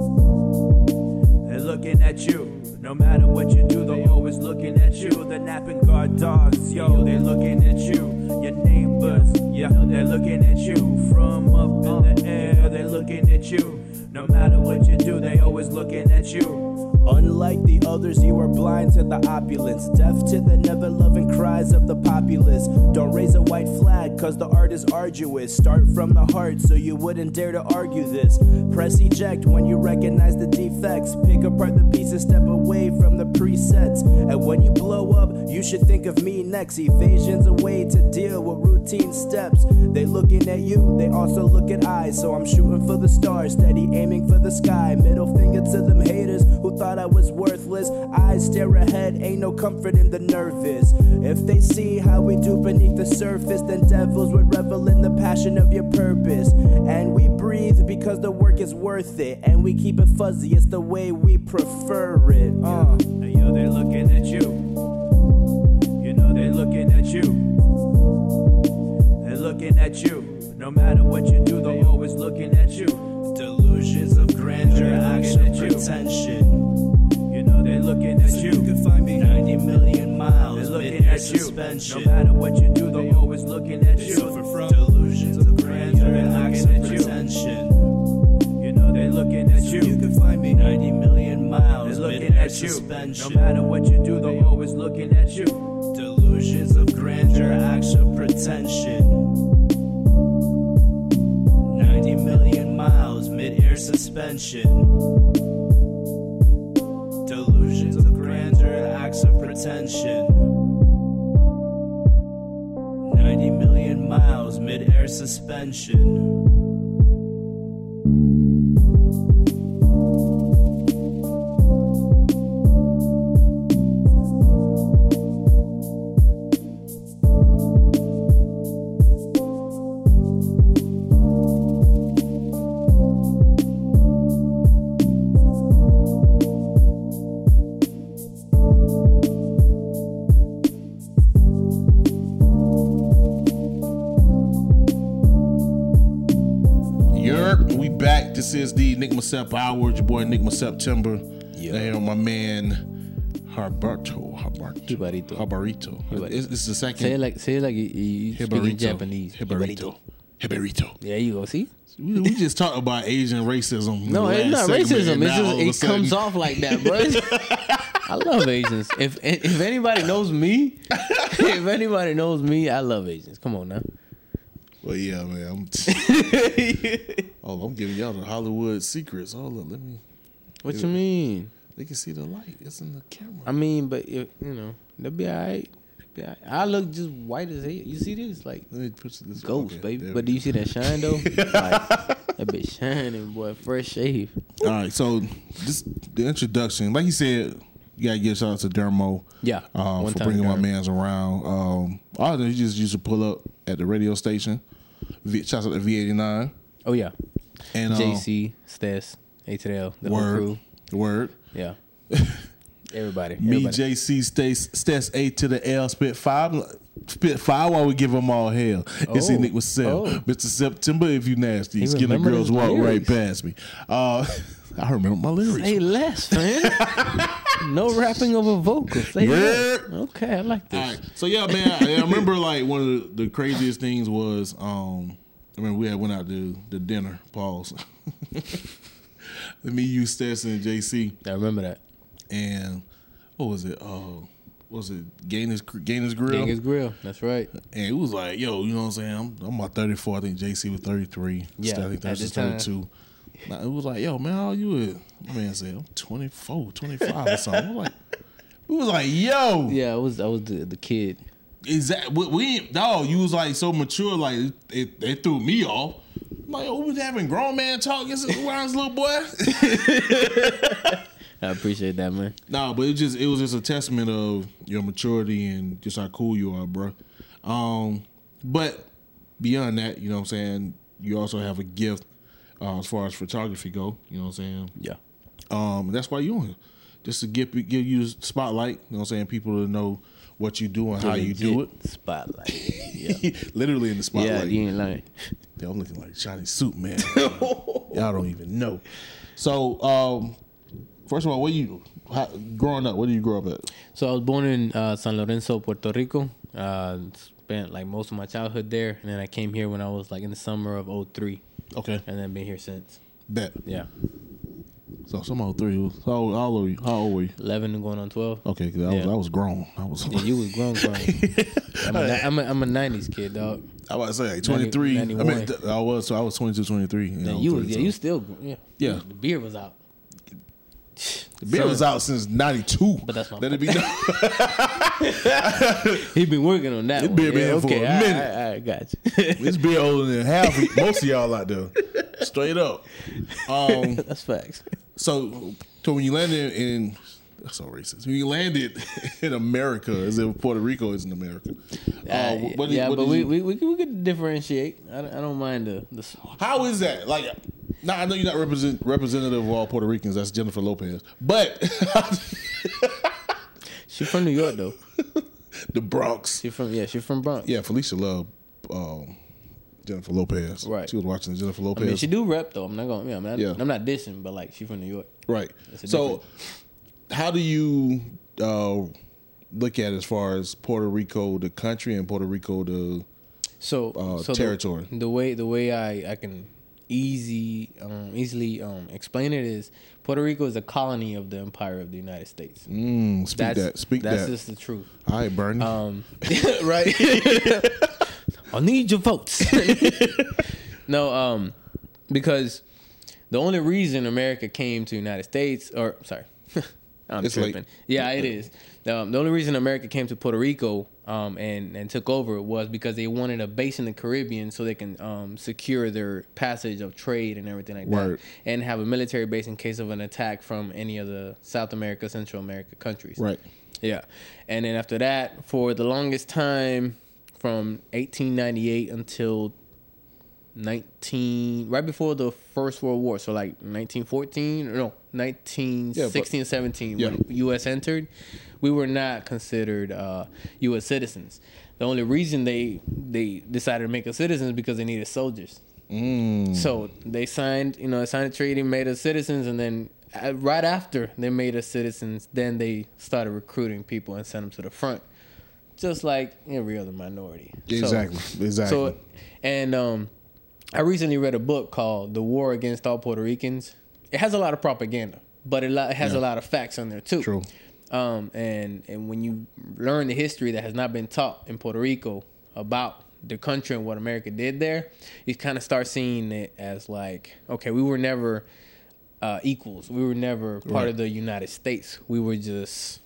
They're looking at you. No matter what you do, they're always looking at you. The napping guard dogs, yo, they're looking at you. Your neighbors, yeah, they're looking at you. From up in the air, they're looking at you. No matter what you do, they always looking at you. Unlike the others, you are blind to the opulence, deaf to the never-loving cries of the populace. Don't raise a white flag, cause the art is arduous. Start from the heart, so you wouldn't dare to argue this. Press eject when you recognize the defects. Pick apart the pieces, step away from the presets. And when you blow up, you should think of me next. Evasion's a way to deal with routine steps. They looking at you, they also look at eyes. So I'm shooting for the stars, steady aiming for the sky. Middle finger to them haters who thought I was worthless. Eyes stare ahead, ain't no comfort in the nervous. If they see how we do beneath the surface, then devils would revel in the passion of your purpose. And we breathe because the work is worth it. And we keep it fuzzy, it's the way we prefer it. Hey, yo, they're looking at you. You know they're looking at you. They're looking at you. No matter what you do, they're always looking at you. Delusions of grandeur, actual pretension. You know they're looking at you. You can find me 90 million miles. They're looking at you. Suspension. No matter what you do, they're always looking at you. Suffer from delusions of grandeur, actual pretension. You know they're looking at you. You can find me 90 million miles. They're looking at you. Suspension. No matter what you do, they're always looking at you. Delusions of grandeur, actual pretension. 90 million miles, mid-air suspension. Delusions of grandeur, acts of pretension. 90 million miles, mid-air suspension. This is the Nick Masep Hour. Your boy Nick September. Yeah. My man Harbarito. This is the second. Say it like you speaking Japanese. Hibarito. There you go. See? We just talked about Asian racism. No, it's not racism. It's just it comes off like that, bro. I love Asians. If anybody knows me, I love Asians. Come on now. Well, yeah, man. I'm giving y'all the Hollywood secrets. Hold up, let me. What you mean? They can see the light. It's in the camera. I mean, but they'll be all right. I look just white as hell. You see this? Like, let me put this ghost, okay, baby. But do you see that shine though? Like, that bitch shining, boy. Fresh shave. All right, so the introduction, like you said, you gotta give a shout out to Dermo. Yeah. For bringing my mans around. You just used to pull up at the radio station. Shout out to V89. Oh yeah. And JC, Stes, A2L, the whole crew. Word. Yeah. Everybody. Me, JC, Stes, A to the L, spit five while we give them all hell. It's Nick Masep. Mr. September, if you nasty. Skinny girls walk right past me. I remember my lyrics. Say less, man. No rapping over vocals. Say less. Okay, I like this. All right. So yeah, man, I remember like one of the craziest things was I mean, we had went out to the dinner. Pause. Me, you, Stetson, and JC. I remember that. And what was it? was it Gainers Grill? Genghis Grill. That's right. And it was like, yo, you know what I'm saying? I'm about 34. I think JC was 33. Yeah, I think at the that's time. 32. It was like, yo, man, how old you is? My man said, I'm 24, 25 or something. I'm like, we was like, yo. Yeah, I was the kid. Is that dog? You was like so mature, like it threw me off. I'm like, we was having grown man talk around this little boy. I appreciate that, man. Nah, but it was just a testament of your maturity and just how cool you are, bro. But beyond that, you know what I'm saying, you also have a gift as far as photography go. You know what I'm saying? Yeah. That's why you on here, just to give you the spotlight. You know what I'm saying? People to know what you do and how you do it. Spotlight. Yeah. Literally in the spotlight. Yeah, you ain't lying. Yeah, I'm looking like Johnny Soup, man. Y'all don't even know. So, first of all, growing up, where did you grow up at? So I was born in San Lorenzo, Puerto Rico. Spent like most of my childhood there, and then I came here when I was like in the summer of '03. Okay. And then been here since. Bet. Yeah. So some 03. How old were you? 11 and going on 12. Okay, cause I was grown. I was. Yeah, you was grown. I'm a 90s kid, dog. I was about to say like 23. 91. I mean, I was 22, 23. You still, yeah. Yeah. The beer was out. The beer was out since 92. But that's my Let it be known. He been working on that. This one. beer been here for a minute. I got you. This beer older than half most of y'all out there. Straight up. That's facts. So when you landed in, that's so racist. When you landed in America, as if Puerto Rico is in America. We could differentiate. I don't mind the. How is that? Like, now I know you're not representative of all Puerto Ricans. That's Jennifer Lopez, but She's from New York though. The Bronx. She's from Bronx. Yeah, Felicia loved Jennifer Lopez. Right. She was watching Jennifer I Lopez. mean, she do rep though. I'm not going. I'm not dissing, but like she's from New York. Right. It's a So, how do you look at it as far as Puerto Rico, the country, and Puerto Rico, the territory? The way I can easily explain it is Puerto Rico is a colony of the Empire of the United States. Speak That's that. just the truth. All right, Bernie. Right. I need your votes. No, because the only reason America came to the United States, or sorry, I'm It's tripping. late. Yeah, it is. The only reason America came to Puerto Rico and took over was because they wanted a base in the Caribbean so they can secure their passage of trade and everything like Word. that, and have a military base in case of an attack from any of the South America, Central America countries. Right. Yeah. And then after that, for the longest time, from 1898 until right before the First World War, so like 1916 17, Yeah. when U.S. entered, we were not considered U.S. citizens. The only reason they decided to make us citizens because they needed soldiers. So they signed a treaty, made us citizens, and then right after they made us citizens, then they started recruiting people and sent them to the front, just like every other minority. Exactly. So, and I recently read a book called "The War Against All Puerto Ricans." It has a lot of propaganda, but it has a lot of facts on there too. True. And when you learn the history that has not been taught in Puerto Rico about the country and what America did there, you kind of start seeing it as like, okay, we were never equals. We were never part of the United States. We were just,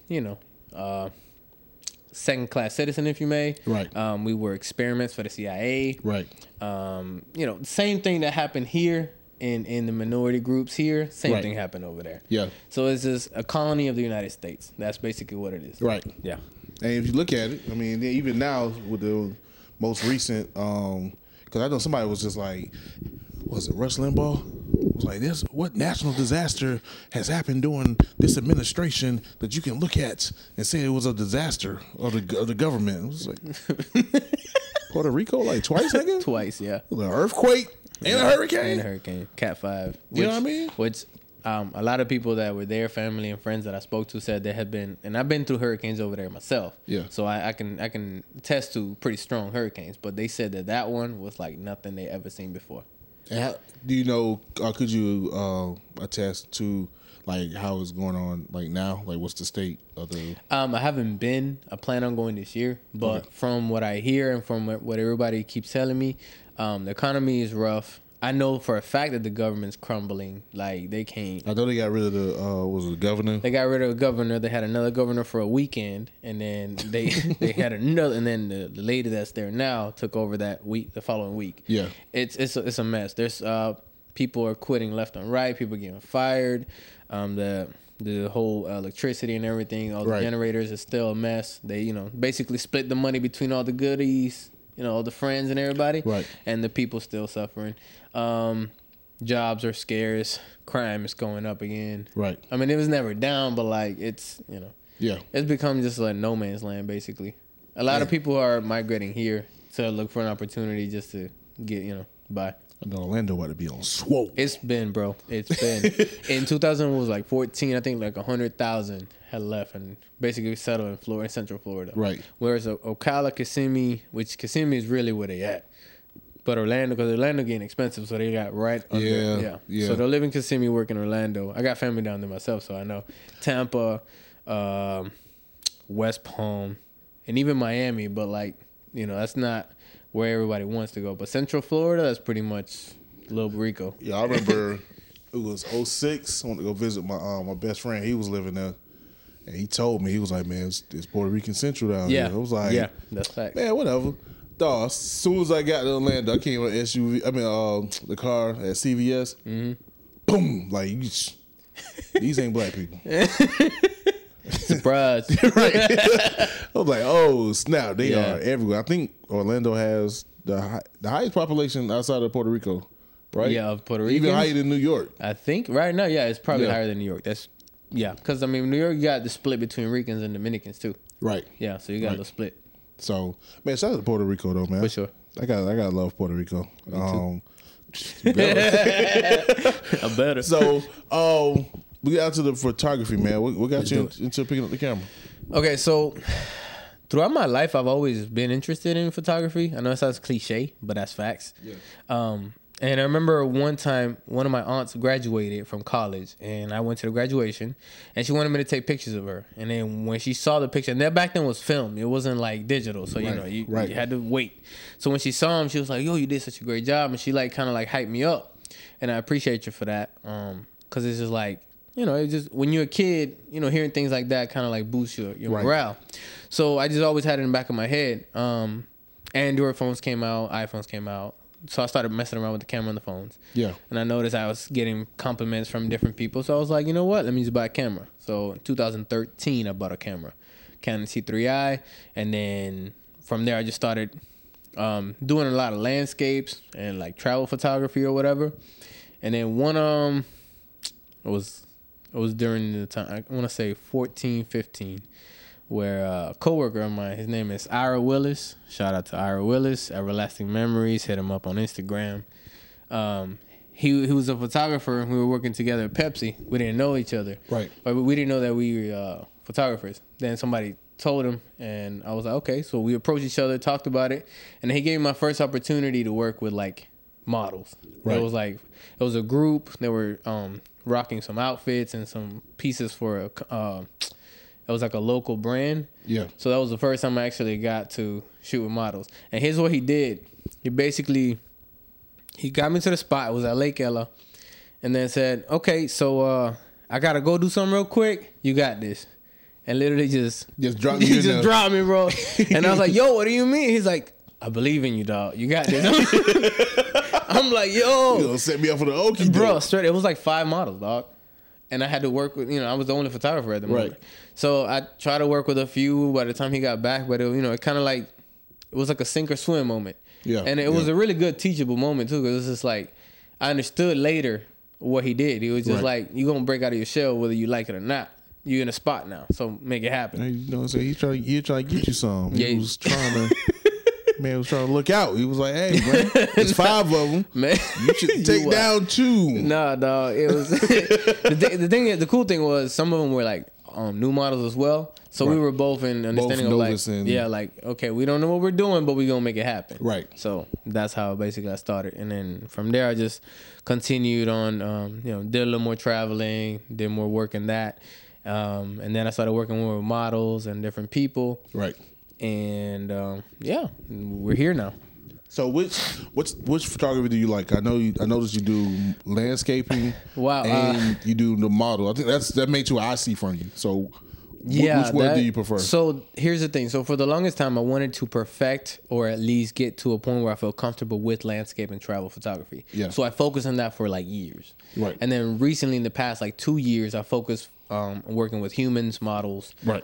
second-class citizen, if you may. Right. We were experiments for the CIA. Right. Same thing that happened here in the minority groups here, same Right. thing happened over there. Yeah. So it's just a colony of the United States. That's basically what it is. Right. Yeah. And if you look at it, I mean, even now with the most recent, because I know somebody was just like, was it Rush Limbaugh? Was like, this, what national disaster has happened during this administration that you can look at and say it was a disaster of the government? It was like Puerto Rico, like twice, nigga? Twice, yeah. An earthquake and a hurricane? And a hurricane. Cat 5. You know what I mean? Which a lot of people that were there, family and friends that I spoke to, said there had been, and I've been through hurricanes over there myself. Yeah. So I can attest to pretty strong hurricanes, but they said that one was like nothing they ever seen before. And how, do you know, could you attest to Like how it's going on like now? Like what's the state of the? I haven't been. I plan on going this year, but from what I hear and from what everybody keeps telling me, the economy is rough. I know for a fact that the government's crumbling. Like they can't. I know they got rid of the was it the governor? They got rid of the governor. They had another governor for a weekend, and then they had another. And then the lady that's there now took over that week, the following week. Yeah, it's a mess. There's people are quitting left and right. People getting fired. The whole electricity and everything, all the generators is still a mess. They basically split the money between all the goodies. All the friends and everybody, and the people still suffering. Jobs are scarce. Crime is going up again. Right. I mean, it was never down, but like it's it's become just like no man's land basically. A lot of people are migrating here to look for an opportunity just to get by. I know Orlando about to be on swole. It's been, bro. It's been. In 2000 it was like 14. I think like 100,000 had left and basically settled in Florida, in Central Florida. Right. Whereas Ocala, Kissimmee, which Kissimmee is really where they at. But Orlando, because Orlando getting expensive, so they got right under. Yeah. So they'll live in Kissimmee, work in Orlando. I got family down there myself, so I know. Tampa, West Palm, and even Miami. But like, that's not where everybody wants to go. But Central Florida, that's pretty much Little Rico. Yeah, I remember it was 06. I went to go visit my best friend. He was living there. And he told me, he was like, man, it's Puerto Rican Central down here. I was like, yeah, that's fact. Man, whatever. Dog, as soon as I got to Orlando, I came with the car at CVS. Mm-hmm. Boom. Like, these ain't black people. Surprise. Right. I was like, oh, snap. They are everywhere. I think Orlando has the highest population outside of Puerto Rico, right? Yeah, of Puerto Rico. Even higher than New York. I think right now, it's probably higher than New York. Because, New York, you got the split between Ricans and Dominicans, too. Right. Yeah, so you got a little split. So, man, shout out to Puerto Rico, though, man. For sure. I got love Puerto Rico. Me too. I better. So, we got to the photography, man. What got you into picking up the camera? Okay, so throughout my life, I've always been interested in photography. I know it sounds cliche, but that's facts. Yeah. And I remember one time, one of my aunts graduated from college, and I went to the graduation, and she wanted me to take pictures of her. And then when she saw the picture, and that back then was film, it wasn't like digital, so you had to wait. So when she saw him, she was like, "Yo, you did such a great job," and she kind of hyped me up, and I appreciate you for that, because it's just like, it's just when you're a kid, hearing things like that kind of boosts your morale. So I just always had it in the back of my head. Android phones came out, iPhones came out. So I started messing around with the camera on the phones. Yeah. And I noticed I was getting compliments from different people. So I was like, you know what? Let me just buy a camera. So in 2013, I bought a camera, Canon C3i. And then from there, I just started doing a lot of landscapes and travel photography or whatever. And then one, it was during the time, I want to say 14, 15. Where a coworker of mine, his name is Ira Willis. Shout out to Ira Willis, Everlasting Memories. Hit him up on Instagram. He was a photographer, and we were working together at Pepsi. We didn't know each other, right? But we didn't know that we were photographers. Then somebody told him, and I was like, okay. So we approached each other, talked about it, and he gave me my first opportunity to work with models. Right. It was a group. They were rocking some outfits and some pieces for it was a local brand. Yeah. So that was the first time I actually got to shoot with models. And here's what he did. He got me to the spot. It was at Lake Ella. And then said, okay, so I got to go do something real quick. You got this. And literally just dropped me. He just dropped me, bro. And I was like, yo, what do you mean? He's like, I believe in you, dog. You got this. I'm like, yo. You gonna set me up for the okie, bro. Straight. It was 5 models, dog. And I had to work with, I was the only photographer at the moment. Right. So I tried to work with a few by the time he got back, but it kind of it was a sink or swim moment. Yeah. And it was a really good teachable moment too, because it's just I understood later what he did. He was just you're going to break out of your shell whether you like it or not. You're in a spot now, so make it happen. So he trying to get you some. Yeah. He was trying to... Man was trying to look out. He was like, hey, man, there's 5 of them. Man, you should take down 2. Nah, dog. It was the cool thing was some of them were new models as well. So we were both in understanding of like, noticing. like, okay, we don't know what we're doing, but we're gonna make it happen. Right. So that's how basically I started, and then from there I just continued on. Did a little more traveling, did more work in that, and then I started working more with models and different people. Right. And we're here now. So which photography do you like? I noticed you do landscaping. Wow. And you do the model. I think that makes what I see from you. So which one do you prefer? So here's the thing. So for the longest time, I wanted to perfect or at least get to a point where I feel comfortable with landscape and travel photography. Yeah. So I focused on that for like years. Right. And then recently, in the past like 2 years, I focused on working with humans, models. Right.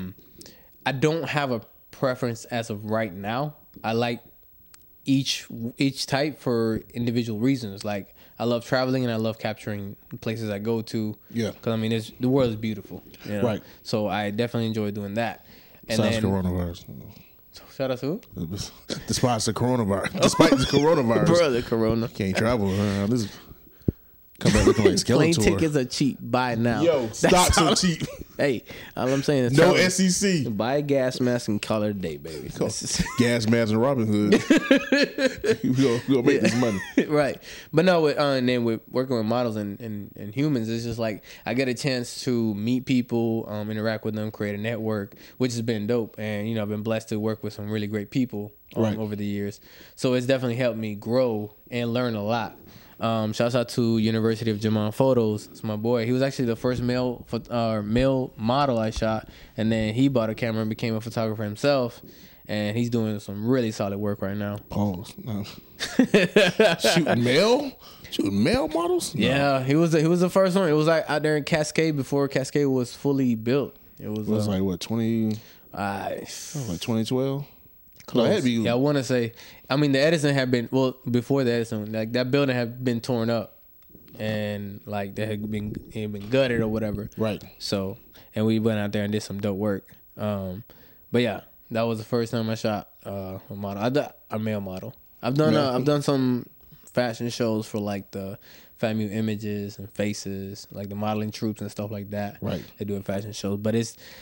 I don't have a preference as of right now. I like each type for individual reasons. Like I love traveling and I love capturing places I go to. Yeah. Because I mean, the world is beautiful. You know? Right. So I definitely enjoy doing that. And Besides then coronavirus. shout out to who? Despite the coronavirus. Bro, the corona. Can't travel. This is come back looking like Skeletor. Plane tickets are cheap. Buy now. Yo, stocks are cheap. Hey, all I'm saying is No travel. SEC. Buy a gas mask and call it a day, baby. Gas mask and Robin Hood. we gonna make this money. Right. But no, and then with working with models and humans, it's just like I get a chance to meet people, interact with them, create a network, which has been dope. And, I've been blessed to work with some really great people over the years. So it's definitely helped me grow and learn a lot. Shouts out to University of Jamon Photos. It's my boy. He was actually the first male model I shot. And then he bought a camera and became a photographer himself. And he's doing some really solid work right now. Pause. No. Shooting male models? No. Yeah, he was the first one. It was like out there in Cascade before Cascade was fully built. It was like what, 20? Like 2012. Close. Yeah, I want to say. I mean, the Edison had been before the Edison. Like that building had been torn up, and like it had been gutted or whatever. Right. So, and we went out there and did some dope work. But yeah, that was the first time I shot a model. A male model. I've done some fashion shows for like the FAMU Images and Faces, like the modeling troops and stuff like that. Right. They do fashion shows, but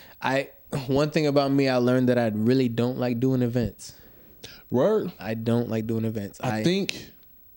one thing about me, I learned that I really don't like doing events. Word? I don't like doing events. I think.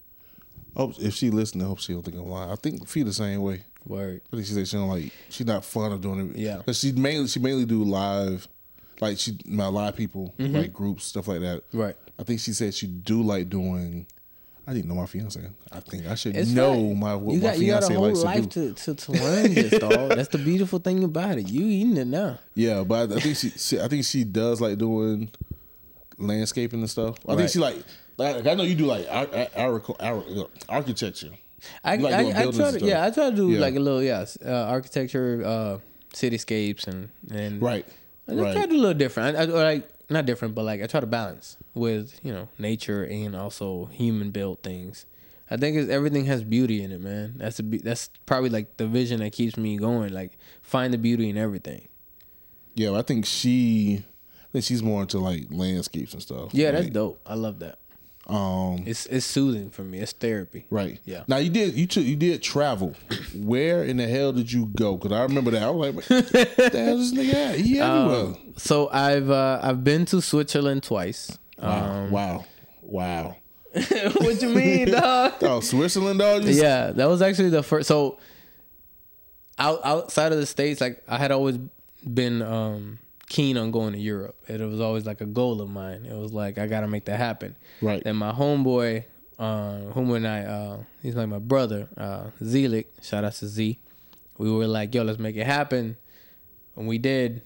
If she listening, I hope she don't think I'm lying. I think Fee the same way. Word. I think she said she don't like. She's not fun of doing it. Yeah. But she mainly do live, like live people, like groups, stuff like that. Right. I think she said she do like doing. I didn't know my fiance. I think I should It's know right. my You got a whole likes life to do. to learn this, dog. That's the beautiful thing about it. You eating it now. Yeah, but I think she does like doing landscaping and stuff. I think she like I know you do like architecture. I try to do like a little architecture, cityscapes and right. I try to do a little different. I like not different, but like I try to balance with nature and also human built things. I think everything has beauty in it, man. That's probably like the vision that keeps me going. Like find the beauty in everything. Yeah, I think she's more into like landscapes and stuff. Yeah, that's dope. I love that. It's soothing for me. It's therapy. Right. Yeah. Now you did travel. Where in the hell did you go? Because I remember that. I was like, the hell is this nigga at? He everywhere. So I've been to Switzerland twice. Wow. What you mean, dog? Oh, Switzerland, dog? Yeah, that was actually the first. So outside of the States, like I had always been keen on going to Europe. It was always like a goal of mine. It was like I gotta make that happen. Right. And my homeboy, whom and I, he's like my brother, Zelik. Shout out to Z. We were like, yo, let's make it happen. And we did.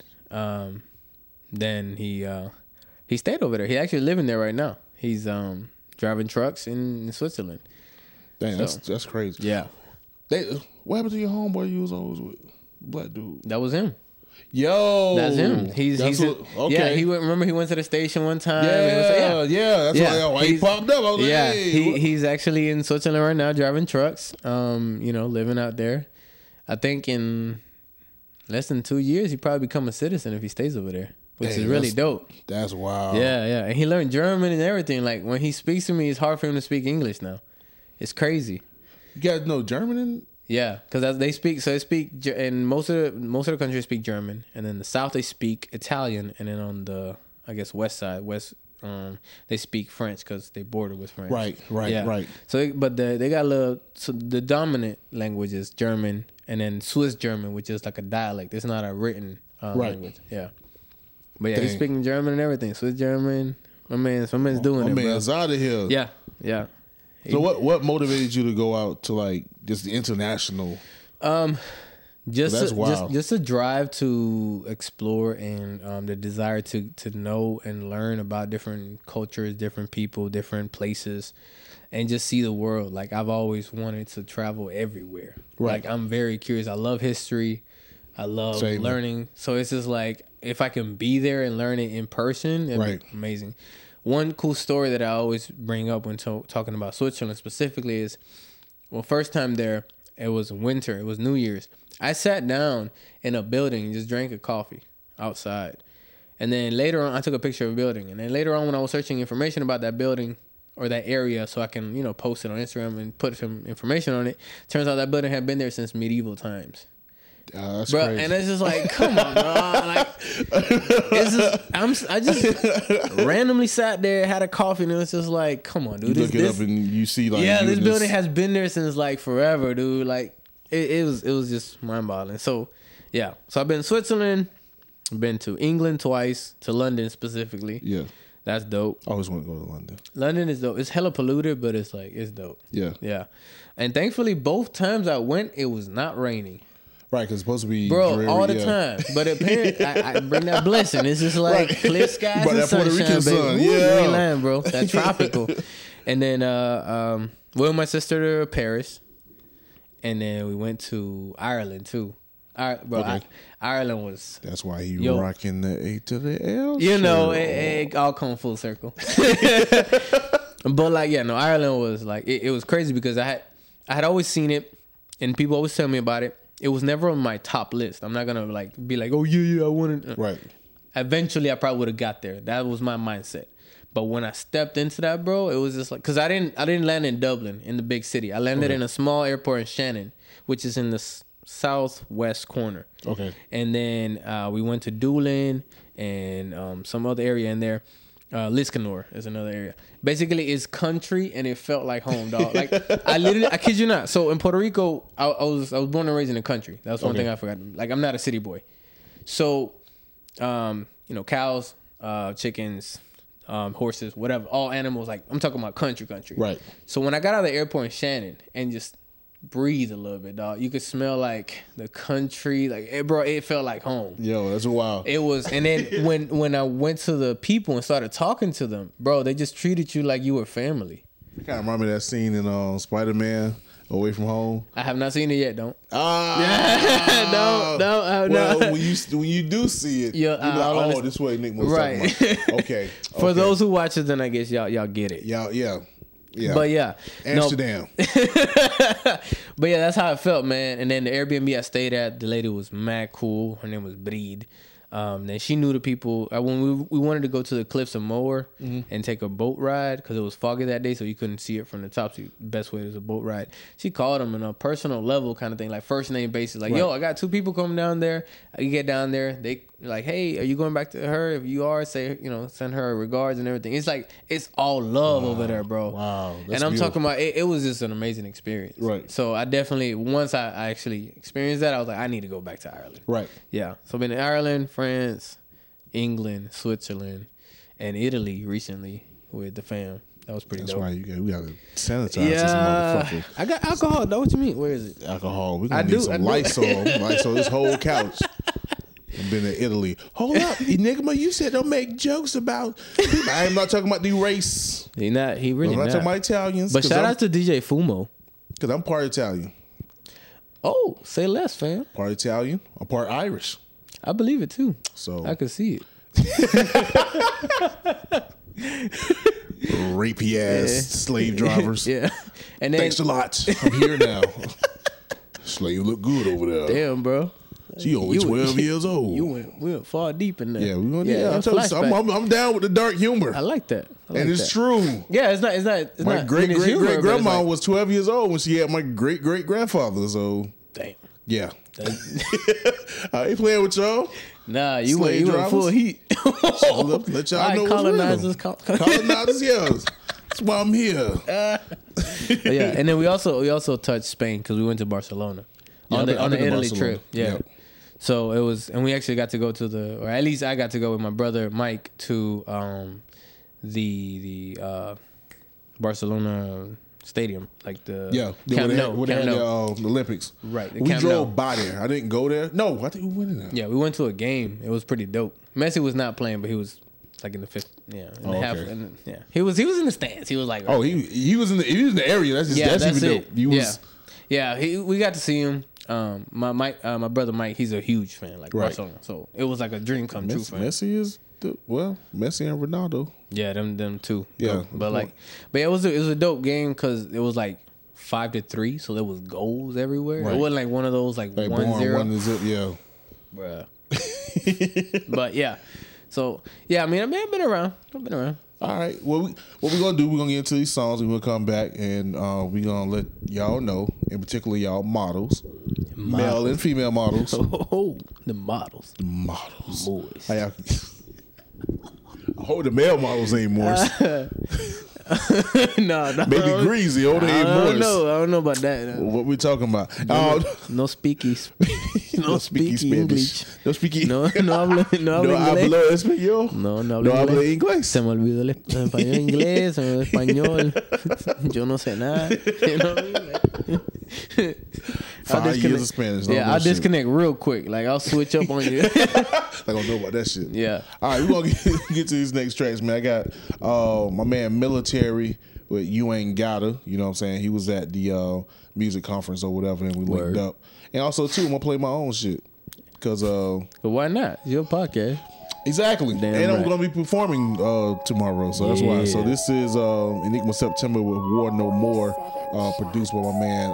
Then he stayed over there. He actually living there right now. He's driving trucks in Switzerland. Damn, that's crazy. Yeah. What happened to your homeboy you was always with? Black dude. That was him. Yo, that's him. Okay. Yeah, he went to the station one time. That's why he popped up. I was like, hey, he's actually in Switzerland right now driving trucks. Living out there. I think in less than 2 years he probably become a citizen if he stays over there, which is really dope. That's wild. Yeah, and he learned German and everything. Like when he speaks to me, it's hard for him to speak English now. It's crazy. You guys know German Yeah, because they speak. So they speak, and most of the country speak German, and then the south they speak Italian, and then on the west side, they speak French because they border with France. Right. So, but they got a little. So the dominant language is German, and then Swiss German, which is like a dialect. It's not a written language. Yeah. But yeah, he's speaking German and everything. Swiss German. My man's doing it. My man's out of here. Yeah. So what motivated you to go out to like just the international? That's wild. Just a drive to explore and the desire to know and learn about different cultures, different people, different places, and just see the world. Like I've always wanted to travel everywhere. Right. Like I'm very curious. I love history. I love learning. So it's just like if I can be there and learn it in person, it'd be amazing. One cool story that I always bring up when talking about Switzerland specifically is, well, first time there, it was winter. It was New Year's. I sat down in a building and just drank a coffee outside. And then later on, I took a picture of a building. And then later on, when I was searching information about that building or that area so I can, post it on Instagram and put some information on it, turns out that building had been there since medieval times. That's bro, crazy. And it's just like, come on, bro. Like, I just randomly sat there, had a coffee, and it was just like, come on, dude. You look it up and you see like, this building has been there since like forever, dude. Like, it was just mind-boggling. So, yeah. So I've been to Switzerland, been to England twice, to London specifically. Yeah. That's dope. I always want to go to London. London is dope. It's hella polluted, but it's dope. Yeah. Yeah. And thankfully, both times I went, it was not raining. Right, because it's supposed to be dreary, all the time. But apparently, I bring that blessing. It's just like clear skies and sunshine, baby. You ain't lying, bro. That's tropical. And then we went with my sister to Paris. And then we went to Ireland, too. Ireland was... That's why you rocking the A to the L. It all come full circle. But Ireland was like... It was crazy because I had always seen it. And people always tell me about it. It was never on my top list. I'm not gonna be like, oh yeah, I want it. Right. Eventually, I probably would have got there. That was my mindset. But when I stepped into that, bro, it was just like, cause I didn't land in Dublin, in the big city. I landed in a small airport in Shannon, which is in the southwest corner. Okay. And then we went to Doolin and some other area in there. Liscanor is another area. Basically, it's country, and it felt like home, dog. Like I kid you not. So in Puerto Rico, I was born and raised in the country. That's one thing I forgot. Like I'm not a city boy. So, cows, chickens, horses, whatever, all animals. Like I'm talking about country. Right. So when I got out of the airport in Shannon and just breathe a little bit, dog, you could smell like the country. Like it felt like home. Yo, that's wild. It was. And then when I went to the people and started talking to them, bro, they just treated you like you were family. I kind of remember that scene in Spider-Man Away From Home. I have not seen it yet. Don't. No. No. When you do see it, you're like, this way Nick was right. talking about. Okay. For those who watch it, then I guess y'all get it. Yeah. But yeah, Amsterdam. But yeah, that's how it felt, man. And then the Airbnb I stayed at, the lady was mad cool. Her name was Breed. Then she knew the people. When we wanted to go to the Cliffs of Moher and take a boat ride because it was foggy that day, so you couldn't see it from the top. So the best way was a boat ride. She called them on a personal level kind of thing, like first name basis. Like, yo, I got 2 people coming down there. You get down there, they like, hey, are you going back to her? If you are, say, send her regards and everything. It's like it's all love over there, bro. Wow. And I'm talking about it was just an amazing experience. Right. So I definitely, once I actually experienced that, I was like, I need to go back to Ireland. Right. Yeah. So I've been in Ireland, France, England, Switzerland, and Italy recently with the fam. That was pretty dope. That's why we got to sanitize this motherfucker. I got alcohol. Know what you mean? Where is it? Alcohol. We're going to need some Lysol. Lysol this whole couch. I've been to Italy. Hold up, Enigma. You said don't make jokes about people. I am not talking about the race. He really I'm not talking about Italians. But shout out to DJ Fumo. Because I'm part Italian. Oh, say less, fam. Part Italian. I'm part Irish. I believe it too. So I can see it. Rapey ass slave drivers. Yeah. And then, thanks a lot. I'm here now. Slave look good over there. Damn, bro. She only 12 years old. We went far deep in there. Yeah, we went. Yeah, I'm down with the dark humor. I like that. And it's true. Yeah, it's not. My great grandma was 12 years old when she had my great grandfather. So damn. Yeah. I ain't playing with y'all. Nah, you went full heat. Let y'all know colonizers. Colonizers, yeah. That's why I'm here. Yeah, and then we also touched Spain because we went to Barcelona on the Italy trip. Yeah. Yep. So it was, and we actually got to go to or at least I got to go with my brother Mike to the Barcelona stadium, like the Camp Nou, the Olympics. Right. We drove by there. I didn't go there. No, I think we went in there. Yeah, we went to a game. It was pretty dope. Messi was not playing, but he was like in the fifth. Yeah, in the half. Okay. He was in the stands. He was like, he was in the area. That's even dope. We got to see him. My brother Mike, he's a huge fan, like Barcelona. So it was like a dream come true for him. Messi is Messi and Ronaldo. Yeah, them two. Yeah, but it was a dope game because it was like 5-3, so there was goals everywhere. Right. It wasn't like one of those like 1-0. 1-0, yeah. Bruh. But yeah, so yeah, I mean, I've been around. All right. Well, what we're gonna do? We're gonna get into these songs. We're gonna come back and we're gonna let y'all know, in particular y'all models, male and female models. Oh, the models. Boys. I hope the male models ain't moist. No. Maybe greasy. Oh, they ain't moist. I don't know about that. What we talking about? No speaky. No speaky English. No speaky. No hablo español. No hablo inglés. Se me olvidó el español, inglés, español. Yo no sé nada. You know 5 years of Spanish. I'll disconnect real quick. Like I'll switch up on you. Like I don't know about that shit. Yeah. All right, we're gonna get to these next tracks, man. I got my man Military with You Ain't Gotta. You know what I'm saying? He was at the music conference or whatever, and we linked up. And also too, I'm gonna play my own shit. Cause but why not? It's your podcast. Exactly. I'm gonna be performing tomorrow, so that's why. So this is Enigma September with War No More, produced by my man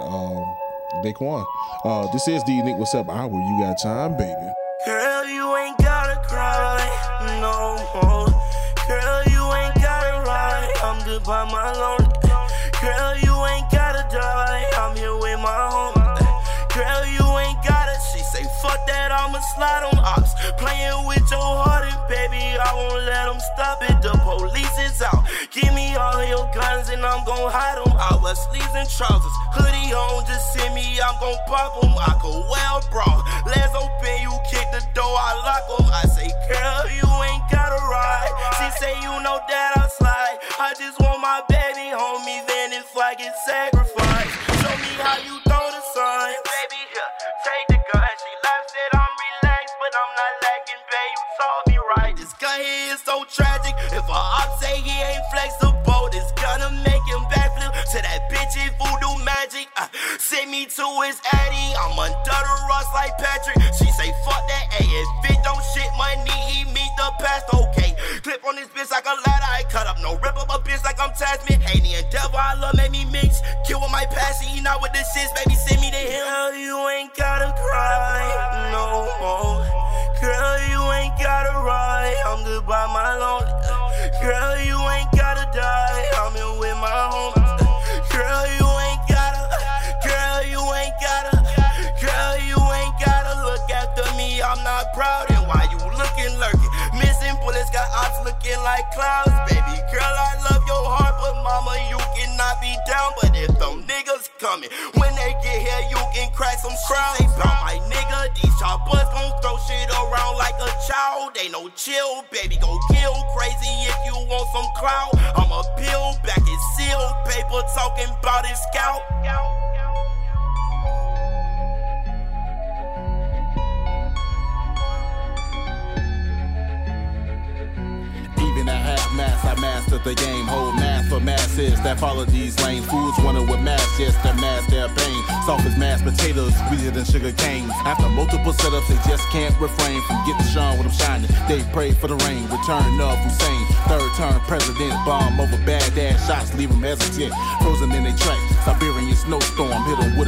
Daquan. This is the Enigma Sep Hour. You got time, baby. Girl, you ain't gotta cry no more. Girl, you ain't gotta ride. I'm good by my lonely. Girl, you ain't gotta die. I'm here with my homie. Girl, you ain't gotta. She say fuck that, I'ma slide on ops. Playing with your heart and baby, I won't let them stop it. The police is out. Give me all your guns and I'm gon' hide them. I wear sleeves and trousers, hoodie on, just send me, I'm gon' pop them. I go well, bro. Legs open, you kick the door, I lock them. I say, girl, you ain't gotta ride. She say, you know that I slide. I just want my baby home, even if I get sacrificed. Show me how you throw the sign. Baby, here, take the gun. She laughs that I'm relaxed, but I'm not lacking, babe. You told me right. This guy here is so tragic. If a op say he ain't flexible, this gonna make him backflip to that bitch in voodoo magic. Send me to his addy. I'm under the rust like Patrick. She say fuck that A. If it don't shit money, he meet the past. Okay, clip on this bitch like a ladder. I cut up, no rip up a bitch like I'm Tasman. Haney and devil, I love make me mix. Kill with my passion, he not with the shits. Baby, send me to him. Girl, you ain't gotta cry no more. Girl, you ain't gotta ride. I'm good by my lonely. Girl, you ain't gotta die. I'm in with my homies. Girl, you ain't gotta. Girl, you ain't gotta. Girl, you ain't gotta look after me. I'm not proud. And why you looking lurking? Missing bullets got ops looking like clouds. Baby girl, I love your heart, but mama, you cannot be down. But if them niggas coming, when they get here, you can crack some crowds. They bout my nigga, these choppers gon' throw shit around like a child. They no chill, baby, go kill crazy if you want some clout. I'ma peel back his sealed paper, talking about his scalp. Even at half mass, I mastered the game. Hold mass for masses that follow these lanes. Fools running with masks, yes, to mask their pain. Soft as mashed potatoes, sweeter than sugar cane. After multiple setups, they just can't refrain from getting shone when I'm shining. They pray for the rain, return of Hussein. Third term president, bomb over bad ass shots, leave them hesitant. Frozen in their tracks, Siberian snowstorm, hit them with a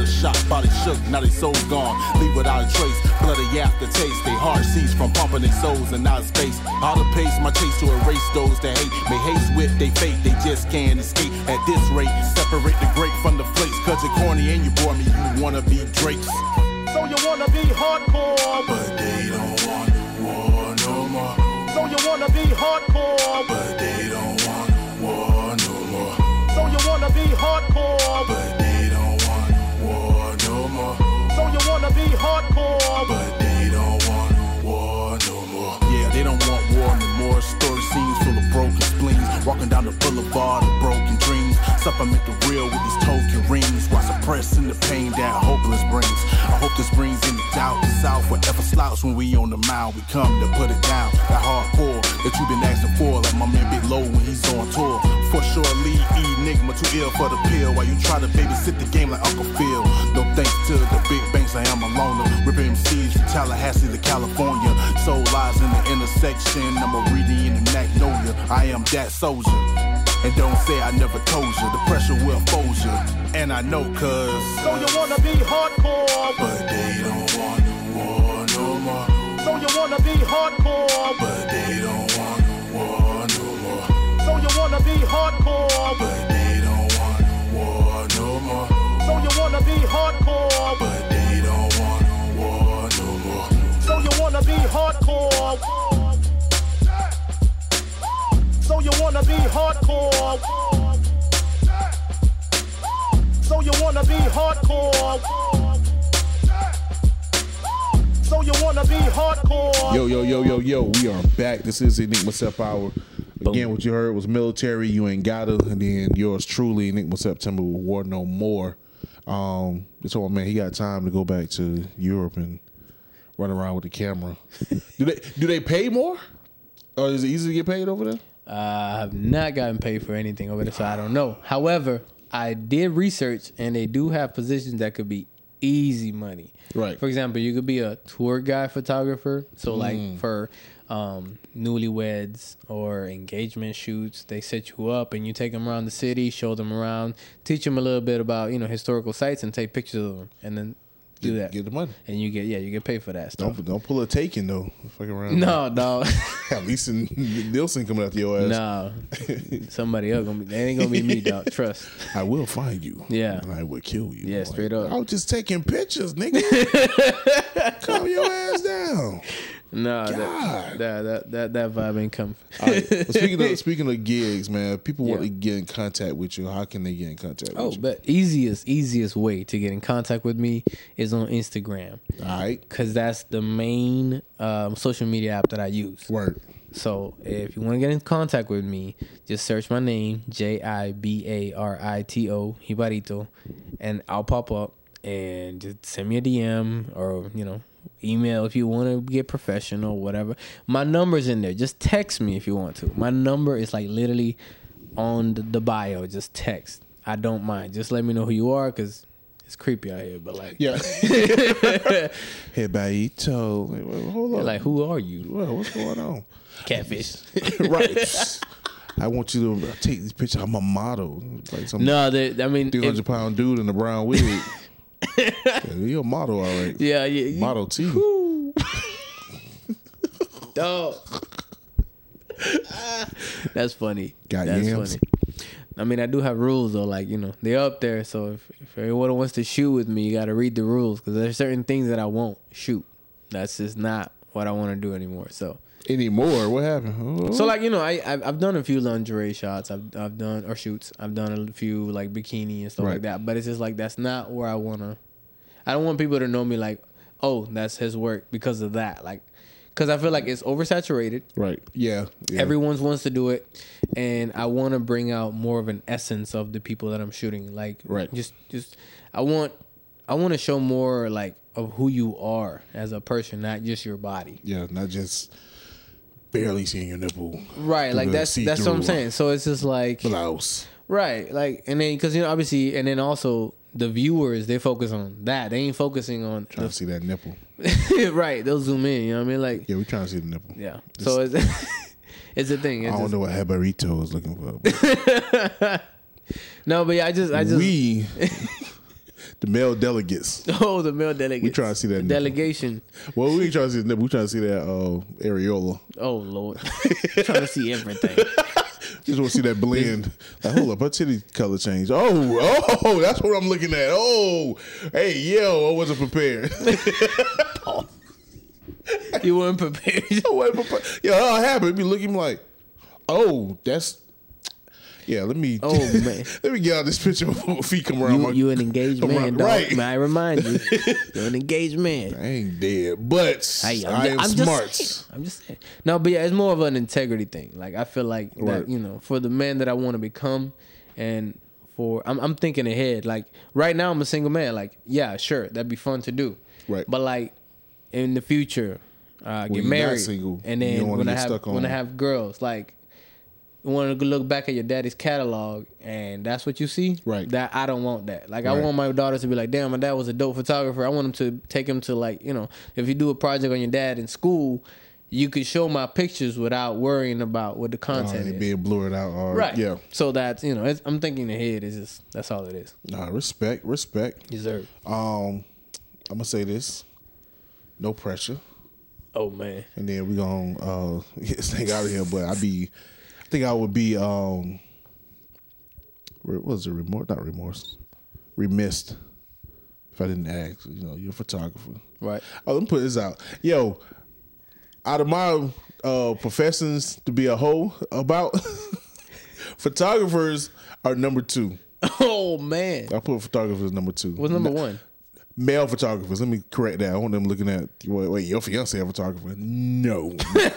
a shot, body shook, now they souls gone. Leave without a trace, bloody aftertaste. They heart cease from pumping their souls in outer space. How to pace my chase to erase those that hate. May haste with they fate, they just can't escape. At this rate, separate the great from the flakes. Cause you're corny and you bore me, you wanna be Drakes. So you wanna be hardcore, but they don't want war no more. So you wanna be hardcore, but they don't want war no more. So you wanna be hardcore, but they don't want war no more. So you wanna be hardcore, but they don't want war no more. Yeah, they don't want war no more. Story scenes full of broken spleens. Walking down the boulevard of broken dreams. Supplement the real with these token rings while suppressing the pain that hopeless brings. I hope this brings any doubt. The South forever slouch when we on the mound. We come to put it down. That hardcore that you've been asking for. Like my man Big Low when he's on tour. For sure, lead Enigma too ill for the pill. While you try to babysit the game like Uncle Phil. No thanks to the big banks, I am a loner. Ripping MCs from Tallahassee to California. Soul lies in the intersection. I'm a reading in the Magnolia. I am that soldier. And don't say I never told you. The pressure will fold you. And I know cause so you wanna be hardcore, but they don't want war no more. So you wanna be hardcore, but they don't want war no more. So you wanna be hardcore, but they don't want war no more. So you wanna be hardcore, but they don't want war no more. So you wanna be hardcore. So you wanna be hardcore. So you wanna be hardcore. So you wanna be hardcore. Yo, we are back. This is Enigma Sep Hour. Again, what you heard was Military, You Ain't Gotta, and then yours truly, Enigma September with War No More. This old man, he got time to go back to Europe and run around with the camera. Do they pay more? Or is it easy to get paid over there? I have not gotten paid for anything over there, so I don't know. However, I did research, and they do have positions that could be easy money. Right. For example, you could be a tour guide photographer. So, like for newlyweds or engagement shoots, they set you up, and you take them around the city, show them around, teach them a little bit about historical sites, and take pictures of them, and then do that. Get the money, and you get paid for that stuff. Don't pull a Taken though. Fucking around. No, dog. At least Nielsen coming after your ass. No, somebody else gonna be. They ain't gonna be me, dog. Trust. I will find you. Yeah, and I will kill you. Yeah, straight up. I was just taking pictures, nigga. Calm your ass down. No, that vibe ain't coming. All right. Well, speaking of gigs, man, people want to get in contact with you. How can they get in contact with you? But easiest way to get in contact with me is on Instagram. All right. Because that's the main social media app that I use. Word. So if you want to get in contact with me, just search my name, Jibarito, Jibarito, and I'll pop up, and just send me a DM or, email if you want to get professional, whatever. My number's in there. Just text me if you want to. My number is like literally on the bio. Just text. I don't mind. Just let me know who you are, because it's creepy out here. But like, yeah. Hey, Baito. Hold on. Like, who are you? Well, what's going on? Catfish. Right. I want you to take this picture. I'm a model. Like some 300-pound dude in a brown wig. You're a model, all right. Yeah. Model T. Dog. That's funny. Got That's yams. funny. I mean, I do have rules though. Like, they're up there. So if anyone wants to shoot with me, you got to read the rules, because there's certain things that I won't shoot. That's just not what I want to do anymore. So. Anymore? What happened? Oh. So like, I've done a few lingerie shots. I've done, or shoots. I've done a few like bikini and stuff like that. But it's just like, that's not where I wanna. I don't want people to know me like, oh, that's his work because of that. Like, because I feel like it's oversaturated. Right. Yeah. Everyone wants to do it, and I want to bring out more of an essence of the people that I'm shooting. Like, just I want to show more like of who you are as a person, not just your body. Yeah, not just barely seeing your nipple. Right, like that's what I'm saying. So it's just like blouse. Right, like, and then because obviously, and then also the viewers, they focus on that. They ain't focusing on trying to see that nipple. Right, they'll zoom in. You know what I mean? Like, yeah, we trying to see the nipple. Yeah. So it's a thing. I don't know what Jibarito is looking for. No, but yeah, I just The male delegates. Oh, the male delegates. We trying to see that nipple. Delegation. Well, we ain't trying to see the nipple. We trying to see that areola. Oh, Lord. Trying to see everything. Just want to see that blend. Like, hold up, her titty color change. Oh, that's what I'm looking at. Oh, hey, yo, I wasn't prepared. You weren't prepared. I wasn't prepared. Yeah, how it happened? It be looking like, oh, that's. Yeah, let me. Oh, man. Let me get out this picture before my feet come around. You an engaged man, dog. Right. May I remind you, you're an engaged man. I ain't dead, but I am smart. I'm just saying. No, but yeah, it's more of an integrity thing. Like I feel like Right. that, for the man that I want to become, and I'm thinking ahead. Like right now, I'm a single man. Like yeah, sure, that'd be fun to do. Right. But like in the future, get you're not married, single, and you don't then wanna when I get have stuck on- when I have girls, like. You want to look back at your daddy's catalog, and that's what you see. Right. That I don't want that. Like I Right. want my daughters to be like, "Damn, my dad was a dope photographer." I want them to take him to like, if you do a project on your dad in school, you could show my pictures without worrying about what the content It is. being blurred out. Or, Right. Yeah. So that's I'm thinking ahead. Is just that's all it is. Nah, respect. Deserve. I'm gonna say this: no pressure, Oh man. and then we gonna get this thing out of here. But I think I would be what was it? Not remorse. Remiss if I didn't ask. You're a photographer. Right. Oh, let me put this out. Yo, out of my professions to be a hoe about, photographers are number 2. Oh man. I put photographers number 2. What's number 1? Male photographers. Let me correct that. I want them looking at, wait, your fiance a photographer? No.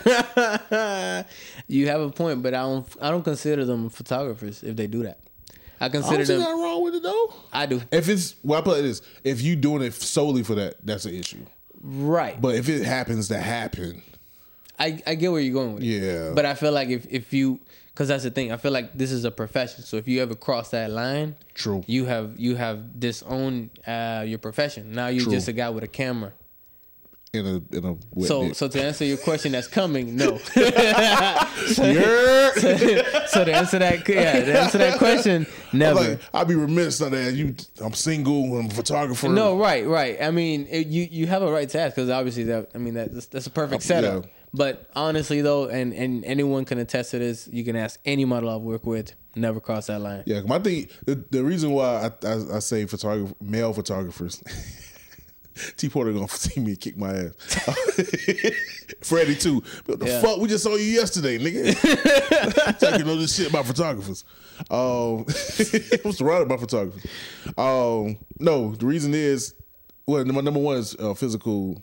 You have a point, but I don't consider them photographers if they do that. I consider I don't see them. nothing wrong with it though. I do. If it's, I put it this: if you doing it solely for that, that's an issue. Right. But if it happens to happen, I get where you're going with it. Yeah. But I feel like if you, because that's the thing, I feel like this is a profession. So if you ever cross that line, True. you have disowned your profession. Now you're True. just a guy with a camera. in a wet So dick. to answer your question that's coming, no. Yeah. So to answer that question, never. I'd be remiss on that. I'm single. I'm a photographer. No, right. I mean, you have a right to ask because obviously that's a perfect setup. Yeah. But honestly, though, and anyone can attest to this, you can ask any model I've worked with, never cross that line. Yeah, my thing. The reason why I say male photographers. T Porter gonna see me and kick my ass. Freddie too. What the fuck? We just saw you yesterday, nigga. Talking all this shit about photographers. What's the right about photographers? No, the reason is, well, my number one is physical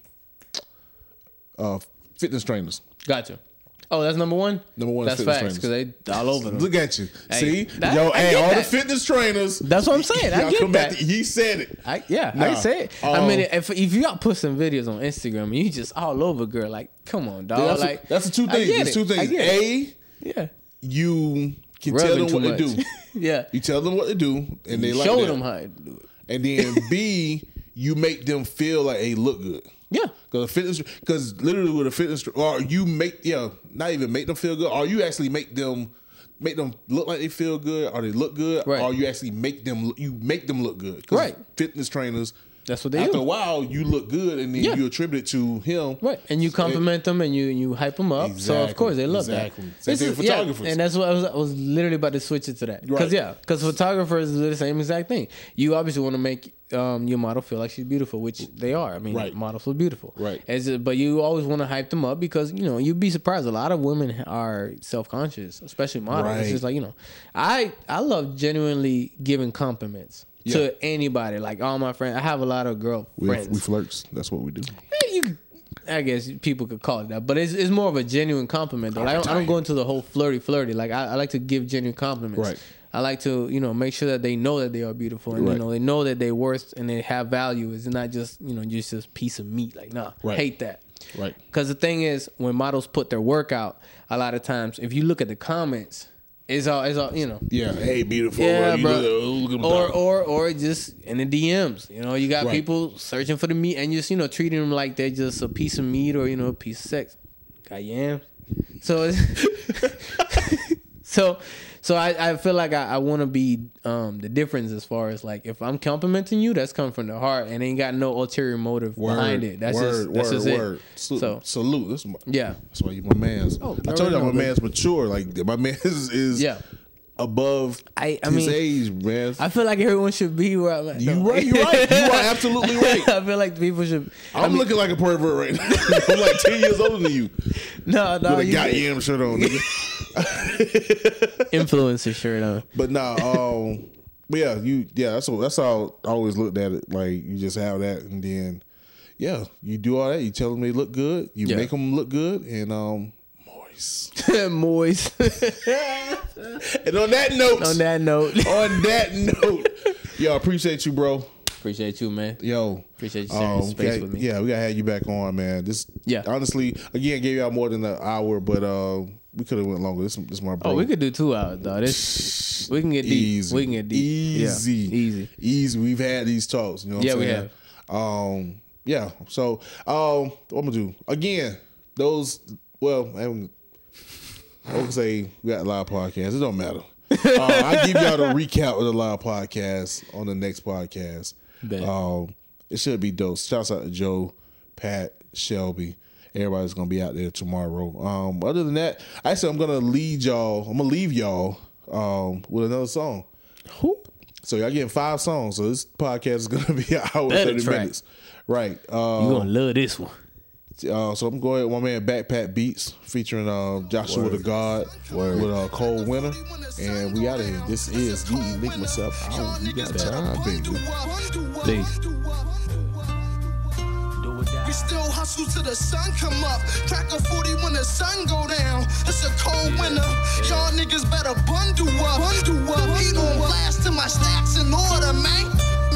fitness trainers. Gotcha. Oh, that's number one? Number one is that's fitness facts, because they all over them. Look at you. Hey, See? I all get the that. fitness trainers. That's what I'm saying. I y'all get come back that. he said it. I Nah. say it. I mean, if y'all put some videos on Instagram and you just all over girl, like, come on, dog. That's the two things. There's two things. Yeah. You can Rubbing tell them too what to much. do. Yeah. You tell them what to do, and they like Show that. them how to do it. And then B, you make them feel like they look good. Yeah. Because literally with a fitness, or you not even make them feel good, or you actually make them look like they feel good, or they look good, Right. or you actually make them look good. 'Cause Right. Fitness trainers, That's what they after do. a while, you look good, and then Yeah. you attribute it to him. Right, and you compliment them and you hype them up. So of course they love Exactly. that. Same This thing is- with photographers. and that's what I was literally about to switch it to that. Right. Because photographers do the same exact thing. You obviously want to make your model feel like she's beautiful, which they are. I mean, Right. models are beautiful. Right. But you always want to hype them up because you'd be surprised. A lot of women are self-conscious, especially models. Right. It's just like I love genuinely giving compliments. Yeah. To anybody, like all my friends. I have a lot of girl friends. We flirts. That's what we do. I guess people could call it that, but it's more of a genuine compliment though. Like, I don't go into the whole flirty. Like I like to give genuine compliments. Right. I like to make sure that they know that they are beautiful and Right. they know that they're worth and they have value. It's not just just a piece of meat. Like Right. hate that. Right. Because the thing is, when models put their work out, a lot of times if you look at the comments, it's all Yeah. Hey, beautiful. Yeah, You bro. look at them Or just in the DMs. You got Right. people searching for the meat and just treating them like they're just a piece of meat or a piece of sex. Got yams. So So I feel like I want to be the difference as far as like if I'm complimenting you, that's coming from the heart and ain't got no ulterior motive behind it. That's just it. So salute. Yeah, that's why you my man's. Oh, I told you my man's mature. Like my man is above his age, man. I feel like everyone should be where I'm at. You right. You are absolutely right. I feel like people should. I'm looking like a pervert right now. I'm like 10 years older than you. No, with a goddamn shirt on, nigga. Influencer shirt on. But but that's how I always looked at it. Like you just have that, and then you do all that. You tell them they look good. You make them look good, and moist. And on that note, yo, appreciate you, bro. Appreciate you, man. Yo, appreciate you sharing space with me. Yeah, we gotta have you back on, man. Honestly, again, gave y'all more than an hour, but we could have went longer. This is my bro. Oh, we could do 2 hours, though. We can get deep. Easy. We can get deep. Easy. We've had these talks. You know what I'm saying? We have. So, what I'm gonna do again? I would say we got a live podcast. It don't matter. I'll give y'all the recap of the live podcast on the next podcast. It should be dope. Shouts out to Joe, Pat, Shelby. Everybody's gonna be out there tomorrow. Other than that, actually, I'm gonna leave y'all with another song. So y'all getting 5 songs. So this podcast is gonna be an hour and 30 minutes. Right. You gonna love this one. So I'm going with my man Backpack Beats featuring Joshua the God with Cold Winter, and we out of here. This is the Enigma Self Hour. We got time, baby. Peace. We still hustle till the sun come up. Crack a 40 when the sun go down. It's a cold winter. Y'all niggas better bundle up. Heat on blast till my stacks in order, man.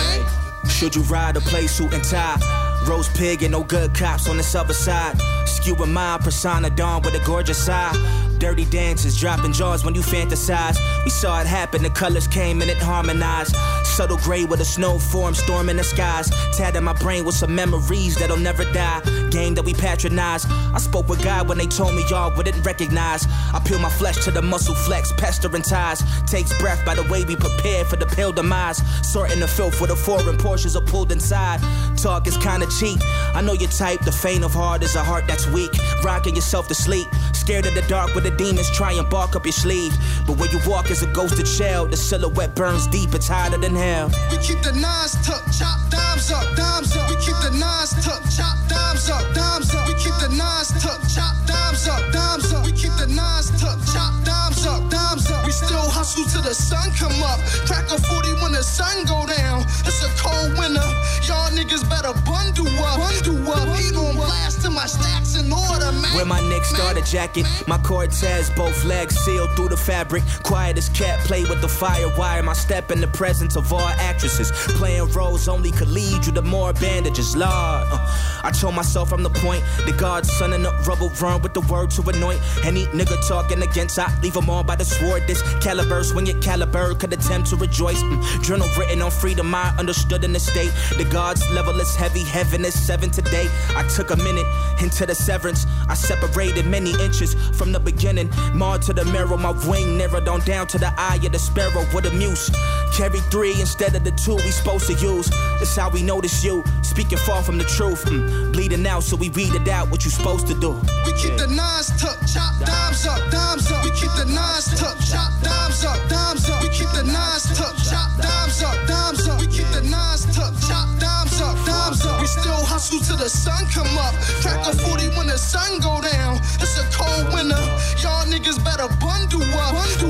Should you ride or play suit and tie? Roast pig and no good cops on this other side. Skewing my persona dawn with a gorgeous side. Dirty dances, dropping jaws when you fantasize. We saw it happen, the colors came and it harmonized. Subtle gray with a snow form, storm in the skies. Tatted my brain with some memories that'll never die. Game that we patronize. I spoke with God when they told me y'all wouldn't recognize. I peel my flesh to the muscle flex, pestering ties. Takes breath by the way we prepare for the pale demise. Sorting the filth with the foreign portions are pulled inside. Talk is kinda cheap. I know your type, the faint of heart is a heart that's weak. Rocking yourself to sleep. Scared of the dark with the demons try and bark up your sleeve. But when you walk as a ghosted shell, the silhouette burns deep, it's hotter than hell. We keep the nines tucked, chop dimes up. We keep the nines tucked, chop dimes up. We keep the nines tucked, chop dimes up. We keep the nines tucked, chop dimes up. We still hustle till the sun come up. Crack a 40 when the sun go down. It's a cold winter. Y'all niggas better bundle up. Heat on blast till my stacks in order, man. Wear my Nick starter jacket, my Cortez, both legs sealed through the fabric. Quiet as cat, play with the fire wire. My step in the presence of all actresses. Playing roles only could lead you to more bandages, Lord. I told myself I'm the point. The God's son in the rubble run with the word to anoint. Any nigga talking against, I leave them all by the sword. This caliber, swing it caliber, could attempt to rejoice. Journal written on freedom, I understood in the state. The God's level is heavy, heaven is 7 today. I took a minute into the severance. I separated many inches from the beginning. Marred to the mirror, my wing narrowed on down to the eye of the sparrow with a muse. Carry 3 instead of the 2 we supposed to use. That's how we notice you, speaking far from the truth. Bleeding out, so we read it out what you supposed to do. We keep the nines tucked, chop dimes up. We keep the nines tucked, chop dimes up. We keep the nines tucked, chop dimes up. We keep the nines tucked, chop dimes up. We still hustle till the sun come up. Crack a 40 when the sun go down. It's a cold winter. Y'all niggas better bundle up.